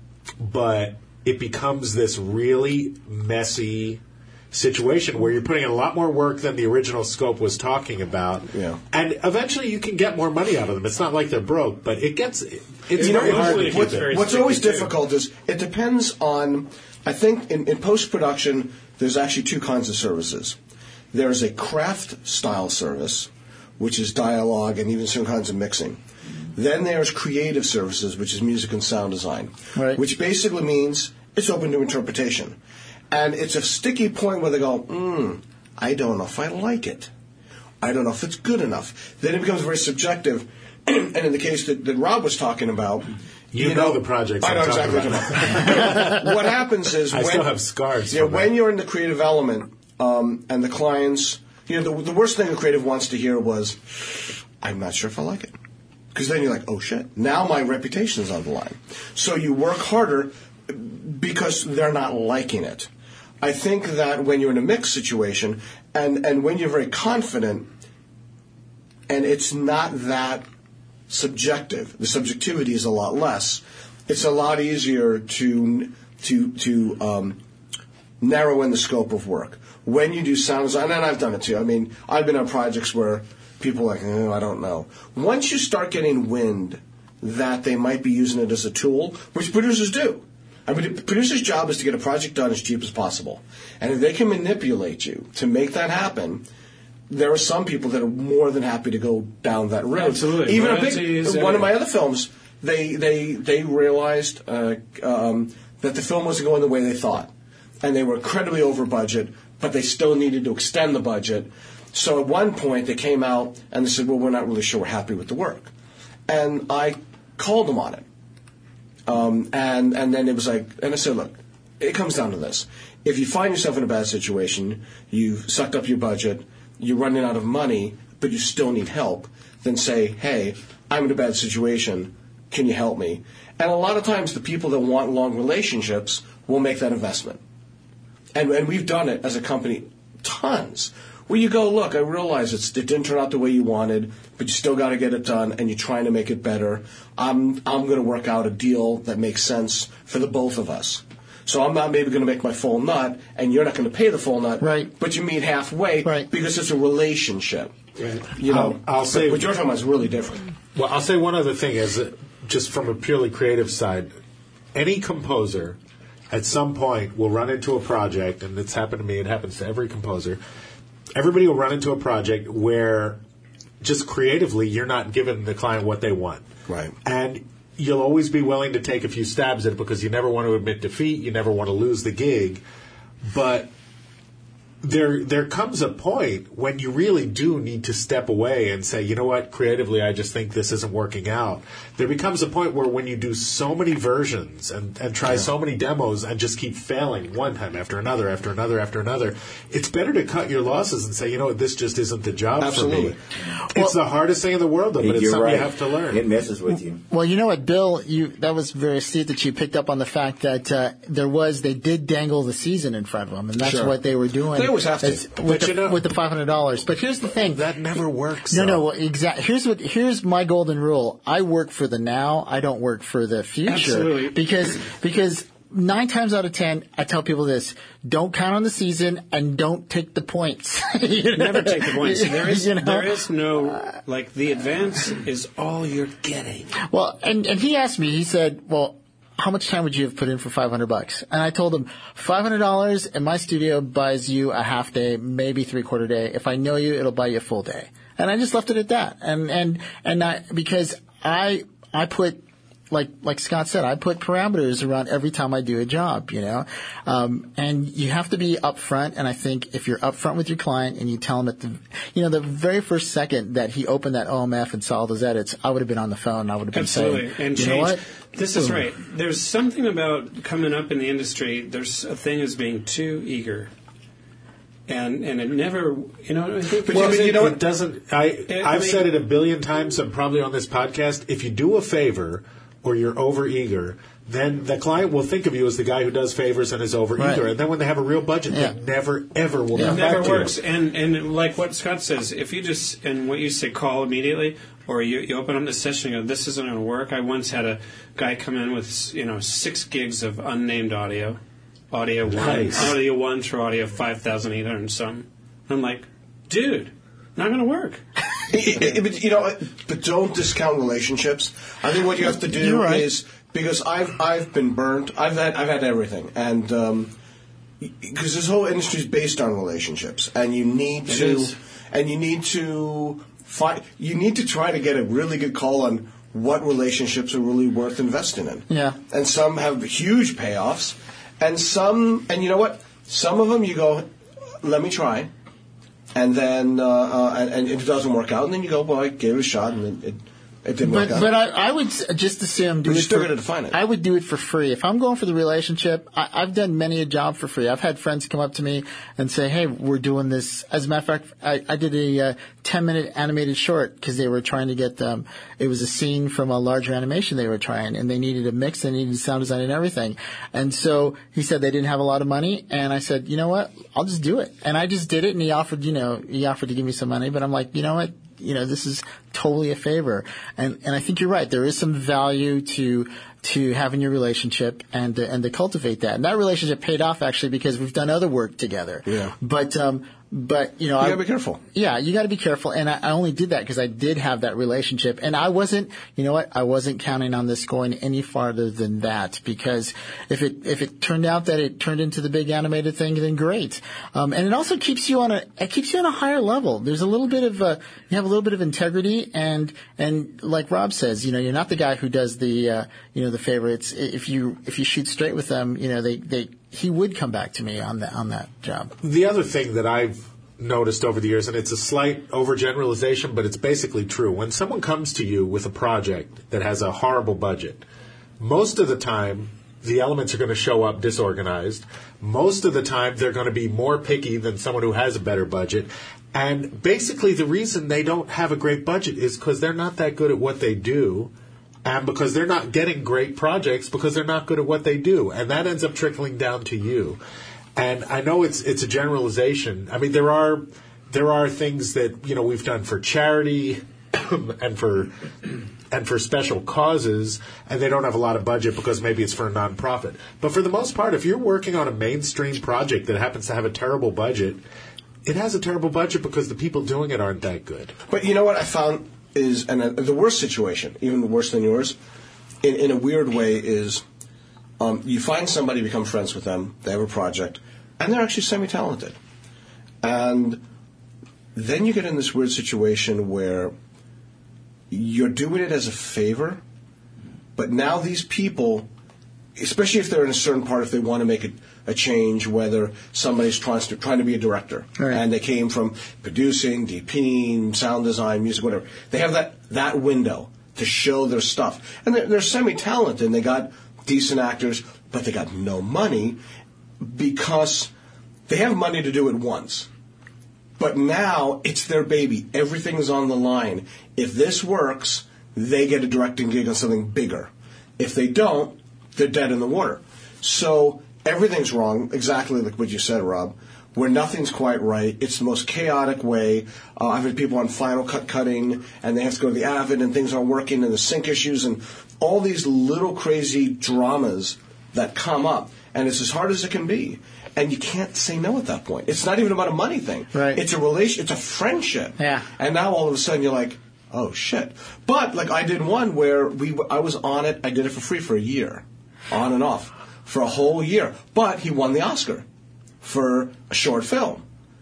but it becomes this really messy situation where you're putting in a lot more work than the original scope was talking about. Yeah. And eventually you can get more money out of them. It's not like they're broke, but it gets it's You know, very hard to it keep what's, gets it. very what's sticky, always too. difficult is it depends on, I think in, in post-production, there's actually two kinds of services. There's a craft style service, which is dialogue and even some kinds of mixing. Then there's creative services, which is music and sound design, Right. which basically means it's open to interpretation. And it's a sticky point where they go, hmm, I don't know if I like it. I don't know if it's good enough. Then it becomes very subjective. And in the case that, that Rob was talking about, You know the projects I know I'm talking exactly what about. What happens is I when, still have scars Yeah, from when it. you're in the creative element um, and the clients, you know, the, the worst thing a creative wants to hear was, I'm not sure if I like it. Because then you're like, oh shit, now my reputation is on the line. So you work harder because they're not liking it. I think that when you're in a mixed situation and, and when you're very confident and it's not that subjective, the subjectivity is a lot less, it's a lot easier to to to um, narrow in the scope of work. When you do sound design, and I've done it too. I mean, I've been on projects where people are like, oh, I don't know. Once you start getting wind that they might be using it as a tool, which producers do. I mean, the producer's job is to get a project done as cheap as possible. And if they can manipulate you to make that happen, there are some people that are more than happy to go down that road. Absolutely. Even a Royalties, big, one of uh, my other films, they they they realized uh, um, that the film wasn't going the way they thought, and they were incredibly over budget, but they still needed to extend the budget. So at one point they came out and they said, "Well, we're not really sure we're happy with the work," and I called them on it. Um, and, and then it was like, and I said, look, it comes down to this. If you find yourself in a bad situation, you've sucked up your budget, you're running out of money, but you still need help, then say, hey, I'm in a bad situation. Can you help me? And a lot of times the people that want long relationships will make that investment. And, and we've done it as a company tons. Where you go, look, I realize it's, it didn't turn out the way you wanted, but you still got to get it done, and you're trying to make it better. I'm I'm going to work out a deal that makes sense for the both of us. So I'm not maybe going to make my full nut, and you're not going to pay the full nut. Right. But you meet halfway right. because it's a relationship. Right. You know, I'll, I'll say what you're talking about is really different. Well, I'll say one other thing is uh, just from a purely creative side, any composer at some point will run into a project, and it's happened to me, it happens to every composer. Everybody will run into a project where just creatively you're not giving the client what they want. Right. And you'll always be willing to take a few stabs at it because you never want to admit defeat, you never want to lose the gig. But there there comes a point when you really do need to step away and say, you know what, creatively I just think this isn't working out. There becomes a point where when you do so many versions and, and try yeah. so many demos and just keep failing one time after another, after another, after another, it's better to cut your losses and say, you know what, this just isn't the job Absolutely. for me. Well, it's the hardest thing in the world, though, but it's You're something right. you have to learn. It messes with you. Well, you know what, Bill, you that was very astute that you picked up on the fact that uh, there was, they did dangle the season in front of them, and that's Sure. what they were doing. They always have to. It's, But with, the, you know- with the five hundred dollars. But here's the thing. That never works. No, though. no, well, exactly. Here's what. Here's my golden rule. I work for the now. I don't work for the future. Absolutely. Because because nine times out of ten, I tell people this: don't count on the season and don't take the points. You know? Never take the points. There is You know? there is no like the advance is all you're getting. Well, and and he asked me. He said, "Well, how much time would you have put in for five hundred bucks?" And I told him, five hundred dollars in my studio buys you a half day, maybe three quarter day. If I know you, it'll buy you a full day. And I just left it at that. And, and, and I, because I, I put, like, like Scott said, I put parameters around every time I do a job, you know? Um, and you have to be upfront. And I think if you're upfront with your client and you tell him at the, you know, the very first second that he opened that O M F and saw those edits, I would have been on the phone. I would have been Absolutely. saying, And you change. know what? This is Boom. right. There's something about coming up in the industry. There's a thing as being too eager. And and it never, you know, I think But because you, it- you know, it doesn't. I It- I I've mean- said it a billion times, and probably on this podcast. If you do a favor or you're overeager, then the client will think of you as the guy who does favors and is overeager. Right. And then when they have a real budget, Yeah. they never ever will Yeah. come It never back to works. you. And and like what Scott says, if you just and what you say, call immediately, or you, you open up the session and go, this isn't going to work. I once had a guy come in with you know six gigs of unnamed audio, audio one, Nice. audio one through audio five thousand eight hundred and something. I'm like, dude, not going to work. But, you know, but don't discount relationships. I think what you have to do You're right. is because I've I've been burnt. I've had I've had everything, and um, because this whole industry is based on relationships, and you need It to is. and you need to find you need to try to get a really good call on what relationships are really worth investing in. Yeah. And some have huge payoffs, and some and you know what? Some of them you go, let me try. And then, uh, uh, and, and it doesn't work out, and then you go, well, I gave it a shot, and it, it, it didn't But work out. but I, I would s- just assume do But you it still for, gotta define it. I would do it for free. If I'm going for the relationship, I, I've done many a job for free. I've had friends come up to me and say, "Hey, we're doing this." As a matter of fact, I, I did a uh, ten minute animated short because they were trying to get um, it was a scene from a larger animation they were trying, and they needed a mix, they needed sound design and everything. And so he said they didn't have a lot of money, and I said, "You know what? I'll just do it." And I just did it, and he offered, you know, he offered to give me some money, but I'm like, you know what? You know, this is totally a favor. And, and I think you're right. There is some value to, to having your relationship and to, and to cultivate that. And that relationship paid off actually because we've done other work together. Yeah. But, um, but, you know, you I gotta be careful. Yeah, you got to be careful. And I, I only did that because I did have that relationship. And I wasn't, you know what, I wasn't counting on this going any farther than that because if it, if it turned out that it turned into the big animated thing, then great. Um, and it also keeps you on a, it keeps you on a higher level. There's a little bit of, uh, you have a little bit of integrity and, and like Rob says, you know, you're not the guy who does the, uh, you know, the favorites. If you, if you shoot straight with them, you know, they, they, he would come back to me on that, on that job. The other thing that I've noticed over the years, and it's a slight overgeneralization, but it's basically true. When someone comes to you with a project that has a horrible budget, most of the time, the elements are going to show up disorganized. Most of the time, they're going to be more picky than someone who has a better budget. And basically, the reason they don't have a great budget is because they're not that good at what they do, and because they're not getting great projects because they're not good at what they do. And that ends up trickling down to you. And I know it's it's a generalization. I mean, there are there are things that, you know, we've done for charity and for and for special causes, and they don't have a lot of budget because maybe it's for a nonprofit. But for the most part, if you're working on a mainstream project that happens to have a terrible budget, it has a terrible budget because the people doing it aren't that good. But you know what I found is, and uh, the worst situation, even worse than yours, in, in a weird way, is um, you find somebody, become friends with them, they have a project, and they're actually semi-talented. And then you get in this weird situation where you're doing it as a favor, but now these people, especially if they're in a certain part, if they want to make a, a change, whether somebody's trying to, trying to be a director, right. and they came from producing, DPing, sound design, music, whatever, they have that, that window to show their stuff. And they're, they're semi-talented, and they got decent actors, but they got no money because they have money to do it once. But now it's their baby. Everything's on the line. If this works, they get a directing gig on something bigger. If they don't, they're dead in the water. So everything's wrong, exactly like what you said, Rob, where nothing's quite right. It's the most chaotic way. Uh, I've had people on Final Cut cutting, and they have to go to the Avid, and things aren't working, and the sync issues, and all these little crazy dramas that come up. And it's as hard as it can be. And you can't say no at that point. It's not even about a money thing. Right. It's a relation. It's a friendship. Yeah. And now all of a sudden you're like, oh shit. But like I did one where we, I was on it. I did it for free for a year, on and off, for a whole year. But he won the Oscar for a short film.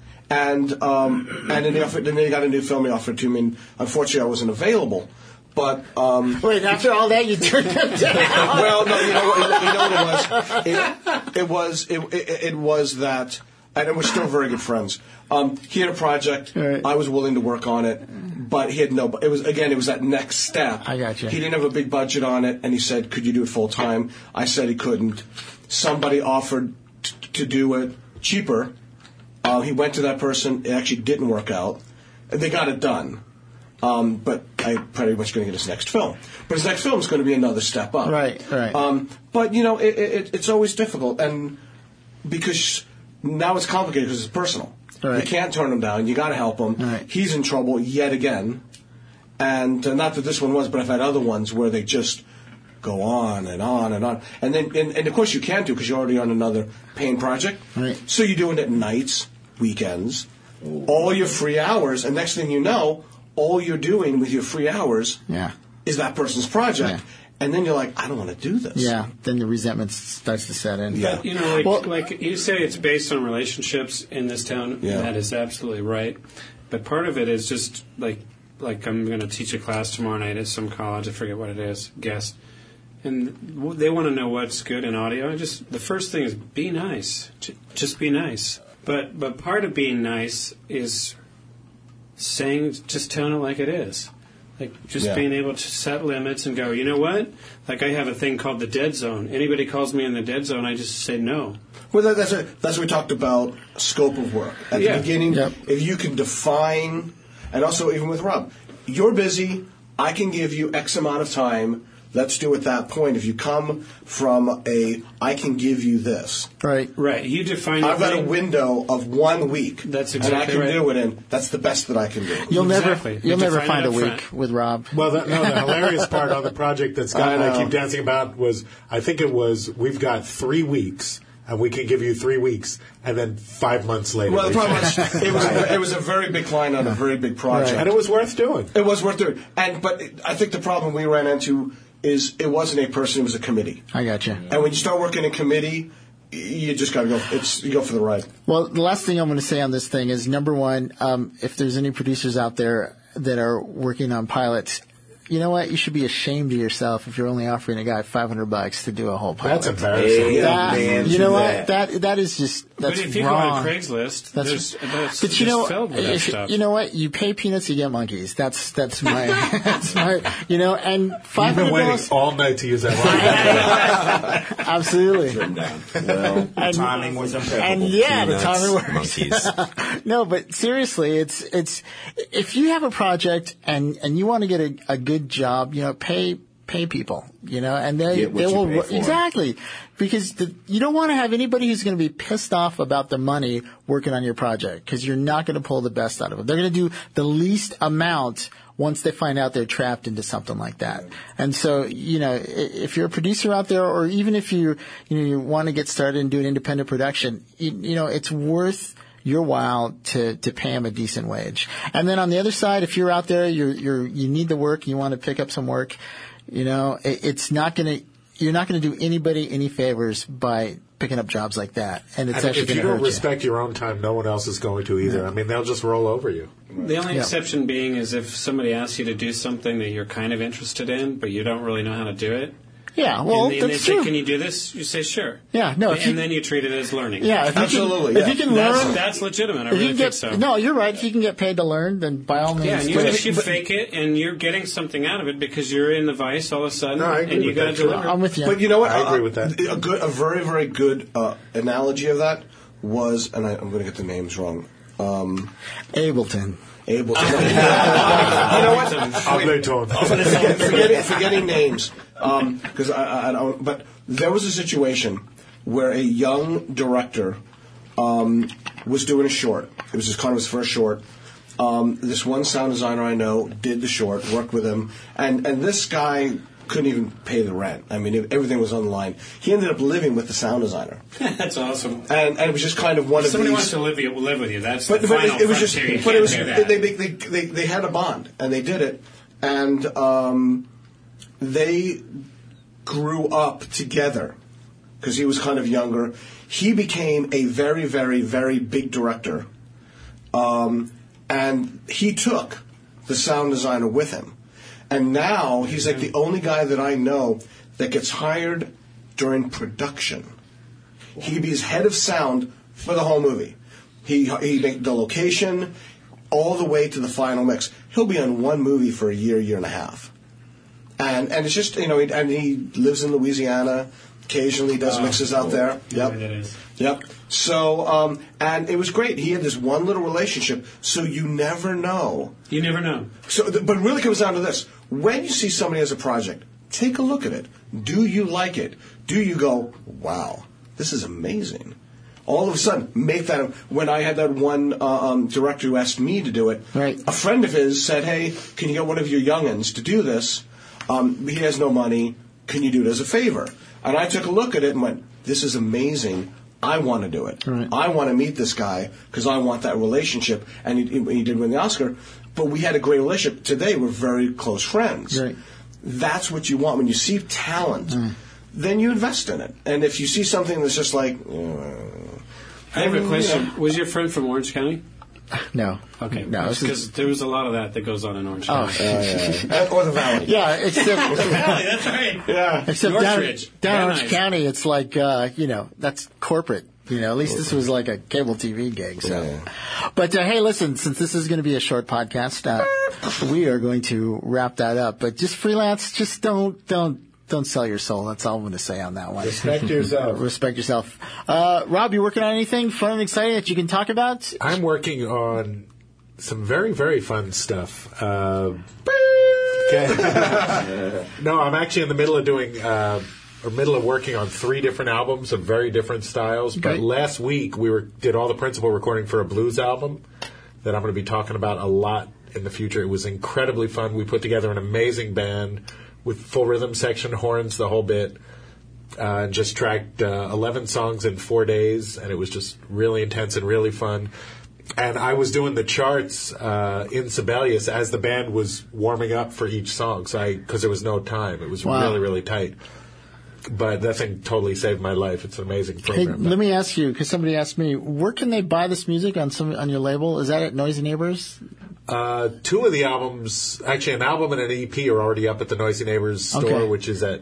And um, and then they offered, then they got a new film he offered to me. And unfortunately, I wasn't available. But um, wait, after all that, you turned them down. Well, no, you know, what, you know what it was? It, it was it, it, it was that, and we're still very good friends. Um, he had a project. Right. I was willing to work on it, but he had no. It was again, it was that next step. I got you. He didn't have a big budget on it, and he said, "Could you do it full time?" I said he couldn't. Somebody offered t- to do it cheaper. Uh, he went to that person. It actually didn't work out. They got it done. Um, but I'm pretty much going to get his next film. But his next film is going to be another step up. Right, right. Um, but, you know, it, it, it's always difficult. And because now it's complicated because it's personal. Right. You can't turn him down. You got to help him. Right. He's in trouble yet again. And uh, not that this one was, but I've had other ones where they just go on and on and on. And then, and, and of course you can't do because you're already on another paying project. Right. So you're doing it nights, weekends, all your free hours. And next thing you know, all you're doing with your free hours yeah. is that person's project. Yeah. And then you're like, I don't want to do this. Yeah, then the resentment starts to set in. Yeah. You know, like, Well- like you say, it's based on relationships in this town. Yeah. That is absolutely right. But part of it is just like, like I'm going to teach a class tomorrow night at some college. I forget what it is. Guest. And they want to know what's good in audio. I just the first thing is be nice. J- Just be nice. But but part of being nice is saying, just telling it like it is. Like, just Yeah. being able to set limits and go, you know what? Like, I have a thing called the dead zone. Anybody calls me in the dead zone, I just say no. Well, that, that's, a, that's what we talked about, scope of work. At Yeah. the beginning, Yep. if you can define, and also even with Rob, you're busy, I can give you X amount of time, let's do at that point. If you come from a, I can give you this. Right. Right. You define I've got a thing. window of one week. That's And I exactly can right. do it in. That's the best that I can do. You'll Exactly. never, You you'll never define find it a up week front. with Rob. Well, the, no, the hilarious part on the project that Scott I and I know. keep dancing about was, I think it was, we've got three weeks, and we can give you three weeks, and then five months later. Well, the we problem change. was, it was, a, it was a very big client on a very big project. And it was worth doing. It was worth doing. And but it, I think the problem we ran into is it wasn't a person; it was a committee. I got you. And when you start working in committee, y- you just got to go. It's you go for the ride. Well, the last thing I'm going to say on this thing is, number one, um, if there's any producers out there that are working on pilots, you know what? You should be ashamed of yourself if you're only offering a guy five hundred bucks to do a whole pilot. That's embarrassing. Yeah, That- man, you know do what? that. That that is just that's But if you wrong. go on Craigslist, That's- there's, that's But you just know, filled with that if, stuff. you know what? You pay peanuts, you get monkeys. That's that's my that's my you know. And five You've been hundred waiting dollars. all night to use that line. Absolutely. Well, And- timing was impeccable. And yeah, the Peanuts, timing works. monkeys. No, but seriously, it's it's if you have a project and and you want to get a, a good job, you know, pay pay people, you know, and they Get what they you will pay for. exactly because the, you don't want to have anybody who's going to be pissed off about the money working on your project because you're not going to pull the best out of it. They're going to do the least amount once they find out they're trapped into something like that. And so, you know, i- if you're a producer out there, or even if you you know you want to get started and do an independent production, you, you know, it's worth your while to to pay them a decent wage. And then on the other side, if you're out there, you're you're you need the work, you want to pick up some work, you know, it, it's not going to you're not going to do anybody any favors by picking up jobs like that. And it's And actually if going you to don't hurt respect your own time, no one else is going to either. I mean, they'll just roll over you. The only Yeah. exception being is if somebody asks you to do something that you're kind of interested in, but you don't really know how to do it. you. Yeah, well, and they, and they that's say, true. "Can you do this?" You say, "Sure." Yeah, no, And, if you- and then you treat it as learning. Yeah, if you Absolutely, Can, yeah. If you can That's, learn, that's legitimate. I if really you can think get so. no, you're right. If you can get paid to learn, then by all means. Yeah, and you, do it. if you fake it and you're getting something out of it because you're in the vice all of a sudden, No, I agree and you with got to that, too. deliver. I'm with you. But you know what? I agree Uh, with that. A good, a very, very good uh, analogy of that was, and I, I'm going to get the names wrong. Um, Ableton. Ableton. you know what? Ableton. Forget, forgetting, forgetting names, because I, I, I don't. But there was a situation where a young director um, was doing a short. It was just kind of his first short. Um, this one sound designer I know did the short, worked with him, and and this guy couldn't even pay the rent. I mean, it, everything was on the line. He ended up living with the sound designer, That's awesome. and, and it was just kind of one If of somebody these. wants to live, you- live with you. That's But, the but final it, it was just, frontier. You but can't it was, do they, that. they, they, they, they had a bond, and they did it, and um, they grew up together, because he was kind of younger. He became a very, very, very big director, um, and he took the sound designer with him. And now he's like the only guy that I know that gets hired during production. He'd be head of sound for the whole movie. He he make the location all the way to the final mix. He'll be on one movie for a year, year and a half, and and it's just you know, and he lives in Louisiana. Occasionally does mixes out there. Yeah, Yep. that is. Yep. So, um, and it was great. He had this one little relationship, so you never know. You never know. So, th- but it really comes down to this: when you see somebody has a project, take a look at it. Do you like it? Do you go, "Wow, this is amazing"? All of a sudden, make that. When I had that one uh, um, director who asked me to do it, Right. a friend of his said, "Hey, can you get one of your youngins to do this? Um, he has no money. Can you do it as a favor?" And I took a look at it and went, "This is amazing. I want to do it. Right. I want to meet this guy because I want that relationship." And he, he did win the Oscar, but we had a great relationship. Today, we're very close friends. Right. That's what you want when you see talent. Then you invest in it. And if you see something that's just like, uh, I have a then, question. you know, Was your friend from Orange County? No. Okay. No. This is, Because there was a lot of that that goes on in Orange oh, County. uh, or the Valley. yeah, except Valley, that's right. Yeah. except down, Northridge. down Very Orange nice. County, it's like uh, you know that's corporate. You know, at least this was like a cable T V gig. So, Yeah. but uh, hey, listen, since this is going to be a short podcast, uh, we are going to wrap that up. But just freelance, just don't don't. Don't sell your soul. That's all I'm going to say on that one. Respect yourself. Respect yourself. Uh, Rob, you working on anything fun and exciting that you can talk about? I'm working on some very, very fun stuff. Uh, okay. No, I'm actually in the middle of doing, uh, or middle of working on three different albums of very different styles. But Okay. last week we were did all the principal recording for a blues album that I'm going to be talking about a lot in the future. It was incredibly fun. We put together an amazing band with full rhythm section, horns, the whole bit. Uh, just tracked uh, eleven songs in four days, and it was just really intense and really fun. And I was doing the charts uh, in Sibelius as the band was warming up for each song, so I because there was no time. It was Wow. really, really tight. But that thing totally saved my life. It's an amazing Hey, program. let me ask you, because somebody asked me, where can they buy this music on some on your label? Is that at Noisy Neighbors? Uh, two of the albums, actually an album and an E P, are already up at the Noisy Neighbors store, Okay. which is at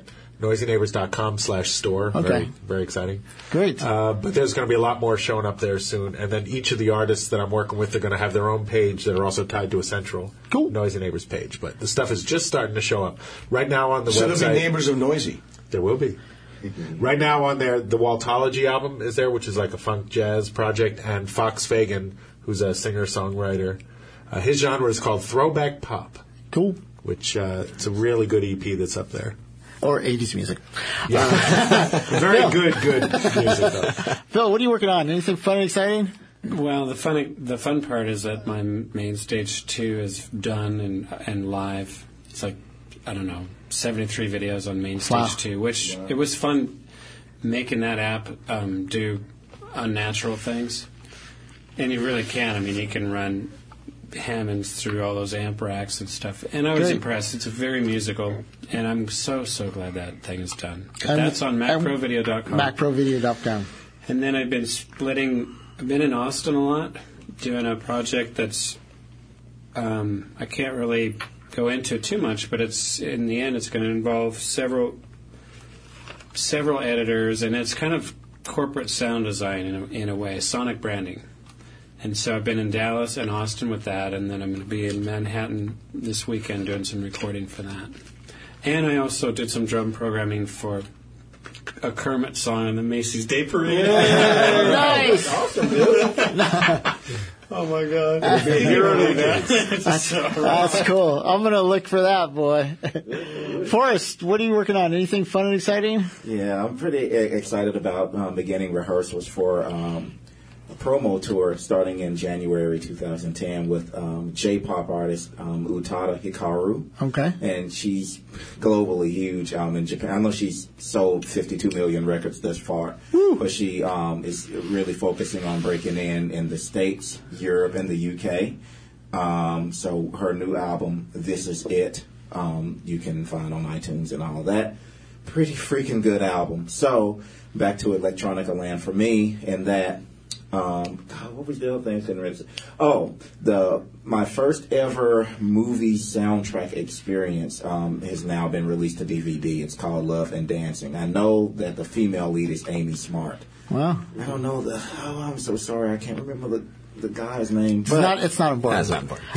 noisy neighbors dot com slash store. Okay. Very, very exciting. Great. Uh, but there's going to be a lot more showing up there soon. And then each of the artists that I'm working with are going to have their own page that are also tied to a central cool. Noisy Neighbors page. But the stuff is just starting to show up. Right now on the so website... So there'll be Neighbors of Noisy. There will be. Right now on there, the Waltology album is there, which is like a funk jazz project, and Fox Fagan, who's a singer-songwriter. Uh, his genre is called Throwback Pop. Cool. Which, uh, it's a really good E P that's up there. Or eighties music. Yeah. Very Phil. good, good music, though. Phil, what are you working on? Anything fun and exciting? Well, the fun the fun part is that my main stage two is done and and live. It's like, I don't know, seventy-three videos on main stage wow. two, which wow. it was fun making that app um, do unnatural things. And you really can. I mean, you can run Hammonds through all those amp racks and stuff. And I was Great. impressed. It's very musical. And I'm so, so glad that thing is done. But and, that's on mac pro video dot com. mac pro video dot com. And then I've been splitting... I've been in Austin a lot, doing a project that's... Um, I can't really go into too much, but it's in the end, it's going to involve several several editors, and it's kind of corporate sound design in a, in a way, sonic branding. And so I've been in Dallas and Austin with that, and then I'm going to be in Manhattan this weekend doing some recording for that. And I also did some drum programming for a Kermit song in the Macy's Day Parade. Yeah. Nice. Awesome, dude. Oh, my God. That's, that's cool. I'm going to look for that, boy. Forrest, what are you working on? Anything fun and exciting? Yeah, I'm pretty excited about um, beginning rehearsals for um, a promo tour starting in January twenty ten with um, J-pop artist um, Utada Hikaru. Okay. And she's globally huge um, in Japan. I know she's sold fifty-two million records thus far, Woo. but she um, is really focusing on breaking in in the States, Europe, and the U K. Um, so her new album, This Is It, um, you can find on iTunes and all of that. Pretty freaking good album. So back to Electronica Land for me, and that. Um, God, what was the other thing I couldn't remember? Oh, the my first ever movie soundtrack experience um, has now been released to D V D. It's called Love and Dancing. I know that the female lead is Amy Smart. Well, I don't know the. Oh, I'm so sorry. I can't remember the the guy's name. But, it's not. It's not important. That's not important.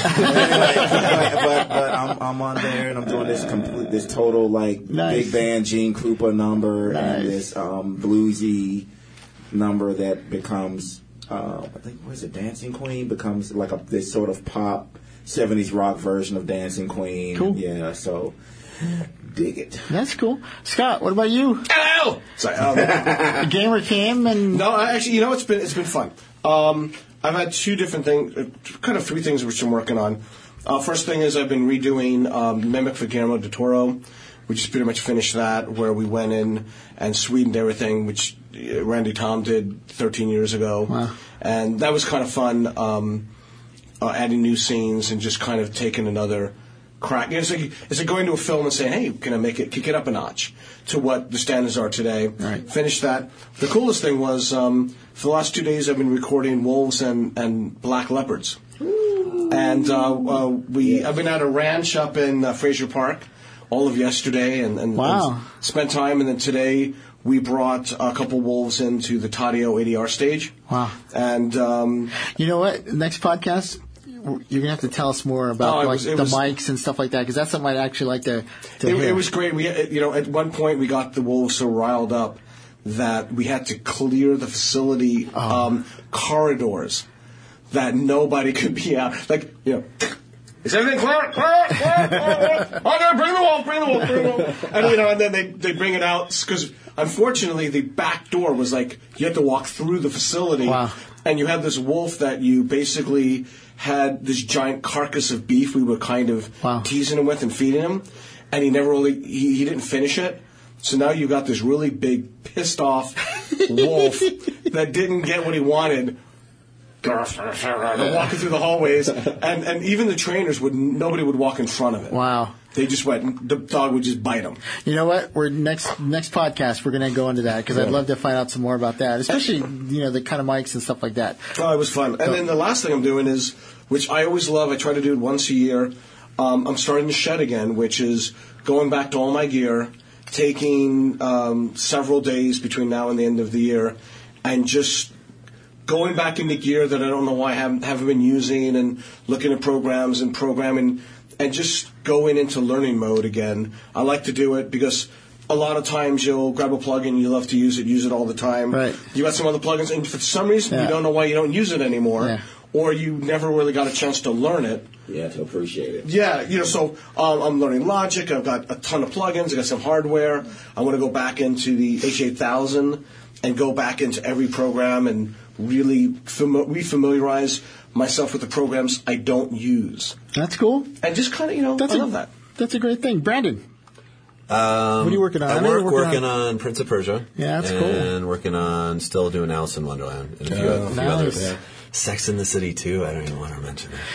but but I'm, I'm on there and I'm doing this complete, this total like nice. big band Gene Krupa number nice. and this um, bluesy number that becomes. Uh, I think, what is it, Dancing Queen? Becomes like a this sort of pop seventies rock version of Dancing Queen. Cool. Yeah, so dig it. That's cool. Scott, what about you? Hello! Sorry. Um, the gamer came and... No, actually, you know, it's been it's been fun. Um, I've had two different things, uh, kind of three things which I'm working on. Uh, first thing is I've been redoing um, Mimic for Guillermo del Toro. We just pretty much finished that, where we went in and Swedened everything, which Randy Tom did thirteen years ago. Wow. And that was kind of fun, um, uh, adding new scenes and just kind of taking another crack. It's like, it's like going to a film and saying, hey, can I make it, kick it up a notch to what the standards are today. Right. Finish that. The coolest thing was, um, for the last two days I've been recording wolves and, and black leopards. Ooh. And uh, uh, we, I've been at a ranch up in uh, Fraser Park all of yesterday and, and, wow. and spent time, and then today we brought a couple wolves into the Tadio A D R stage. Wow. And um, you know what? Next podcast, you're going to have to tell us more about oh, like was, the was, mics and stuff like that, because that's something I'd actually like to, to it, hear. It was great. We, you know, at one point we got the wolves so riled up that we had to clear the facility oh. um, corridors that nobody could be out. Like, you know... Is everything clear? Clear, clear, clear. Oh, no, bring the wolf, bring the wolf, bring the wolf. And, you know, and then they, they bring it out, because unfortunately the back door was like, you had to walk through the facility. Wow. And you had this wolf that you basically had this giant carcass of beef we were kind of wow. teasing him with and feeding him. And he never really, he, he didn't finish it. So now you got this really big, pissed off wolf that didn't get what he wanted. They're walking through the hallways, and, and even the trainers would nobody would walk in front of it. Wow! They just went. The dog would just bite them. You know what? We're next next podcast. We're going to go into that because yeah. I'd love to find out some more about that, especially you know the kind of mics and stuff like that. Oh, it was fun. And so, then the last thing I'm doing is, which I always love. I try to do it once a year. Um, I'm starting to shed again, which is going back to all my gear taking um, several days between now and the end of the year and just going back into gear that I don't know why I haven't, haven't been using and looking at programs and programming and just going into learning mode again. I like to do it because a lot of times you'll grab a plugin, you love to use it, use it all the time. Right. You got some other plugins, and for some reason Yeah. you don't know why you don't use it anymore, Yeah. or you never really got a chance to learn it. Yeah, to appreciate it. Yeah, you know, so um, I'm learning Logic. I've got a ton of plugins. I got some hardware. I want to go back into the H eight thousand and go back into every program and really fami- refamiliarize myself with the programs I don't use. That's cool. And just kind of, you know, That's I a, love that. That's a great thing. Brandon, Um, what are you working on? I I know work you're working, working on- on Prince of Persia. Yeah, that's and cool. And working on still doing Alice in Wonderland and a few, Oh, a few nice. others. Yeah. Sex in the City too. I don't even want to mention it.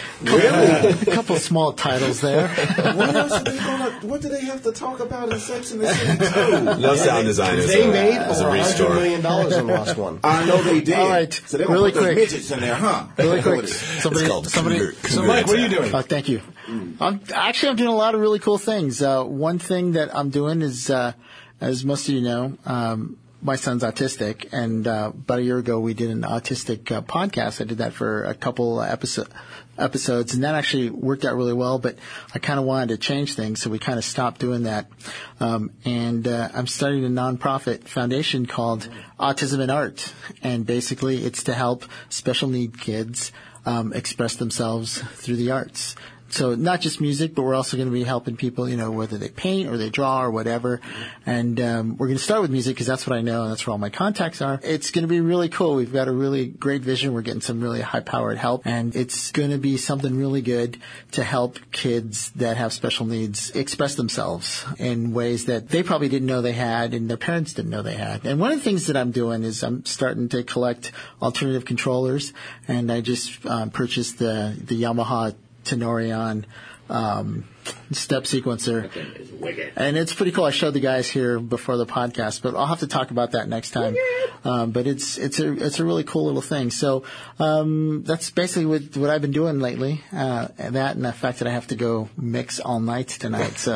a couple small titles there. What else are they gonna? What do they have to talk about in Sex and the City too? No sound designers. They uh, made as a over one hundred restore. million dollars in the last one. I know they did. All right, so they're gonna really put those quick. midgets in there, huh? Really That's what quick. it is. Somebody, It's called somebody. Cougar- So, Cougar Mike, what are you Attack. doing? Oh, thank you. I'm actually I'm doing a lot of really cool things. Uh, one thing that I'm doing is, uh, as most of you know, um, my son's autistic, and uh, about a year ago we did an autistic uh, podcast. I did that for a couple episode, episodes, and that actually worked out really well. But I kind of wanted to change things, so we kind of stopped doing that. Um, and uh, I'm starting a nonprofit foundation called Autism and Art, and basically it's to help special need kids um, express themselves through the arts. So not just music, but we're also going to be helping people, you know, whether they paint or they draw or whatever. And um, we're going to start with music because that's what I know and that's where all my contacts are. It's going to be really cool. We've got a really great vision. We're getting some really high-powered help. And it's going to be something really good to help kids that have special needs express themselves in ways that they probably didn't know they had and their parents didn't know they had. And one of the things that I'm doing is I'm starting to collect alternative controllers. And I just um, purchased the, the Yamaha Tenorion um, step sequencer. And it's pretty cool. I showed the guys here before the podcast, but I'll have to talk about that next time. Um, but it's it's a it's a really cool little thing. So um, that's basically what, what I've been doing lately. Uh, and that and the fact that I have to go mix all night tonight. So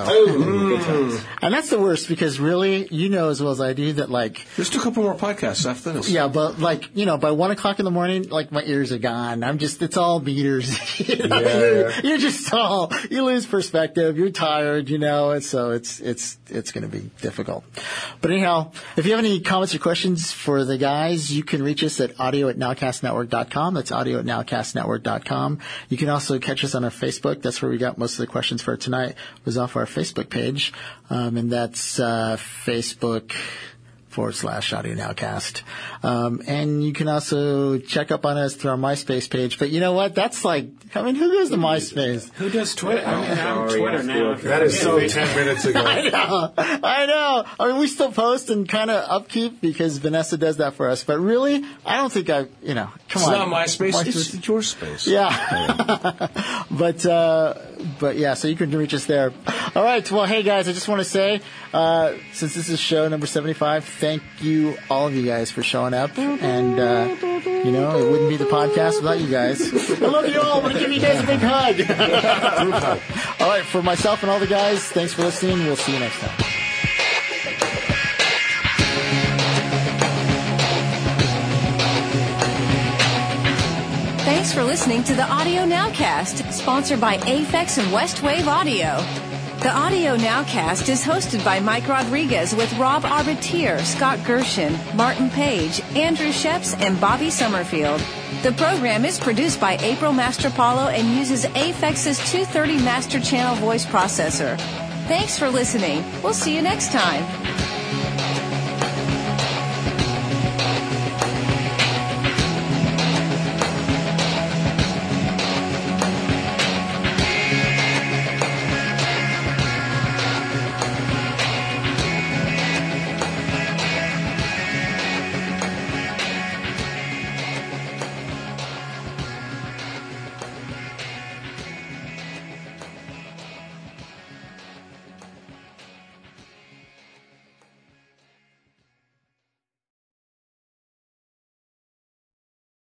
and that's the worst because really, you know as well as I do that like There's still a couple more podcasts after this. yeah, but like you know, by one o'clock in the morning, like my ears are gone. I'm just it's all meters. you know? Yeah, you're, yeah. you're just all you lose perspective. You're tired, you know, and so it's it's it's going to be difficult. But anyhow, if you have any comments or questions for the guys, you can reach us at audio at nowcast network dot com. That's audio at nowcast network dot com. You can also catch us on our Facebook. That's where we got most of the questions for tonight. Was off our Facebook page, um, and that's uh, Facebook. forward slash audio nowcast. Um, and you can also check up on us through our MySpace page. But you know what? That's like, I mean, who goes to MySpace? Who does Twitter? I mean, I'm Sorry, Twitter I now. feel- That is so ten minutes ago. I know. I know. I mean, we still post and kind of upkeep because Vanessa does that for us. But really, I don't think I, you know, come It's on. not MySpace, it's your space. Yeah. but, uh, but yeah, so you can reach us there. All right. Well, hey guys, I just want to say, uh, since this is show number seventy-five, thank you, all of you guys, for showing up. And, uh, you know, it wouldn't be the podcast without you guys. I love you all. I'm going to give you guys a big hug. All right. For myself and all the guys, thanks for listening. We'll see you next time. Thanks for listening to the Audio Nowcast, sponsored by Aphex and Westwave Audio. The Audio Nowcast is hosted by Mike Rodriguez with Rob Arbitier, Scott Gershon, Martin Page, Andrew Sheps, and Bobby Summerfield. The program is produced by April Mastropalo and uses Aphex's two thirty Master Channel voice processor. Thanks for listening. We'll see you next time.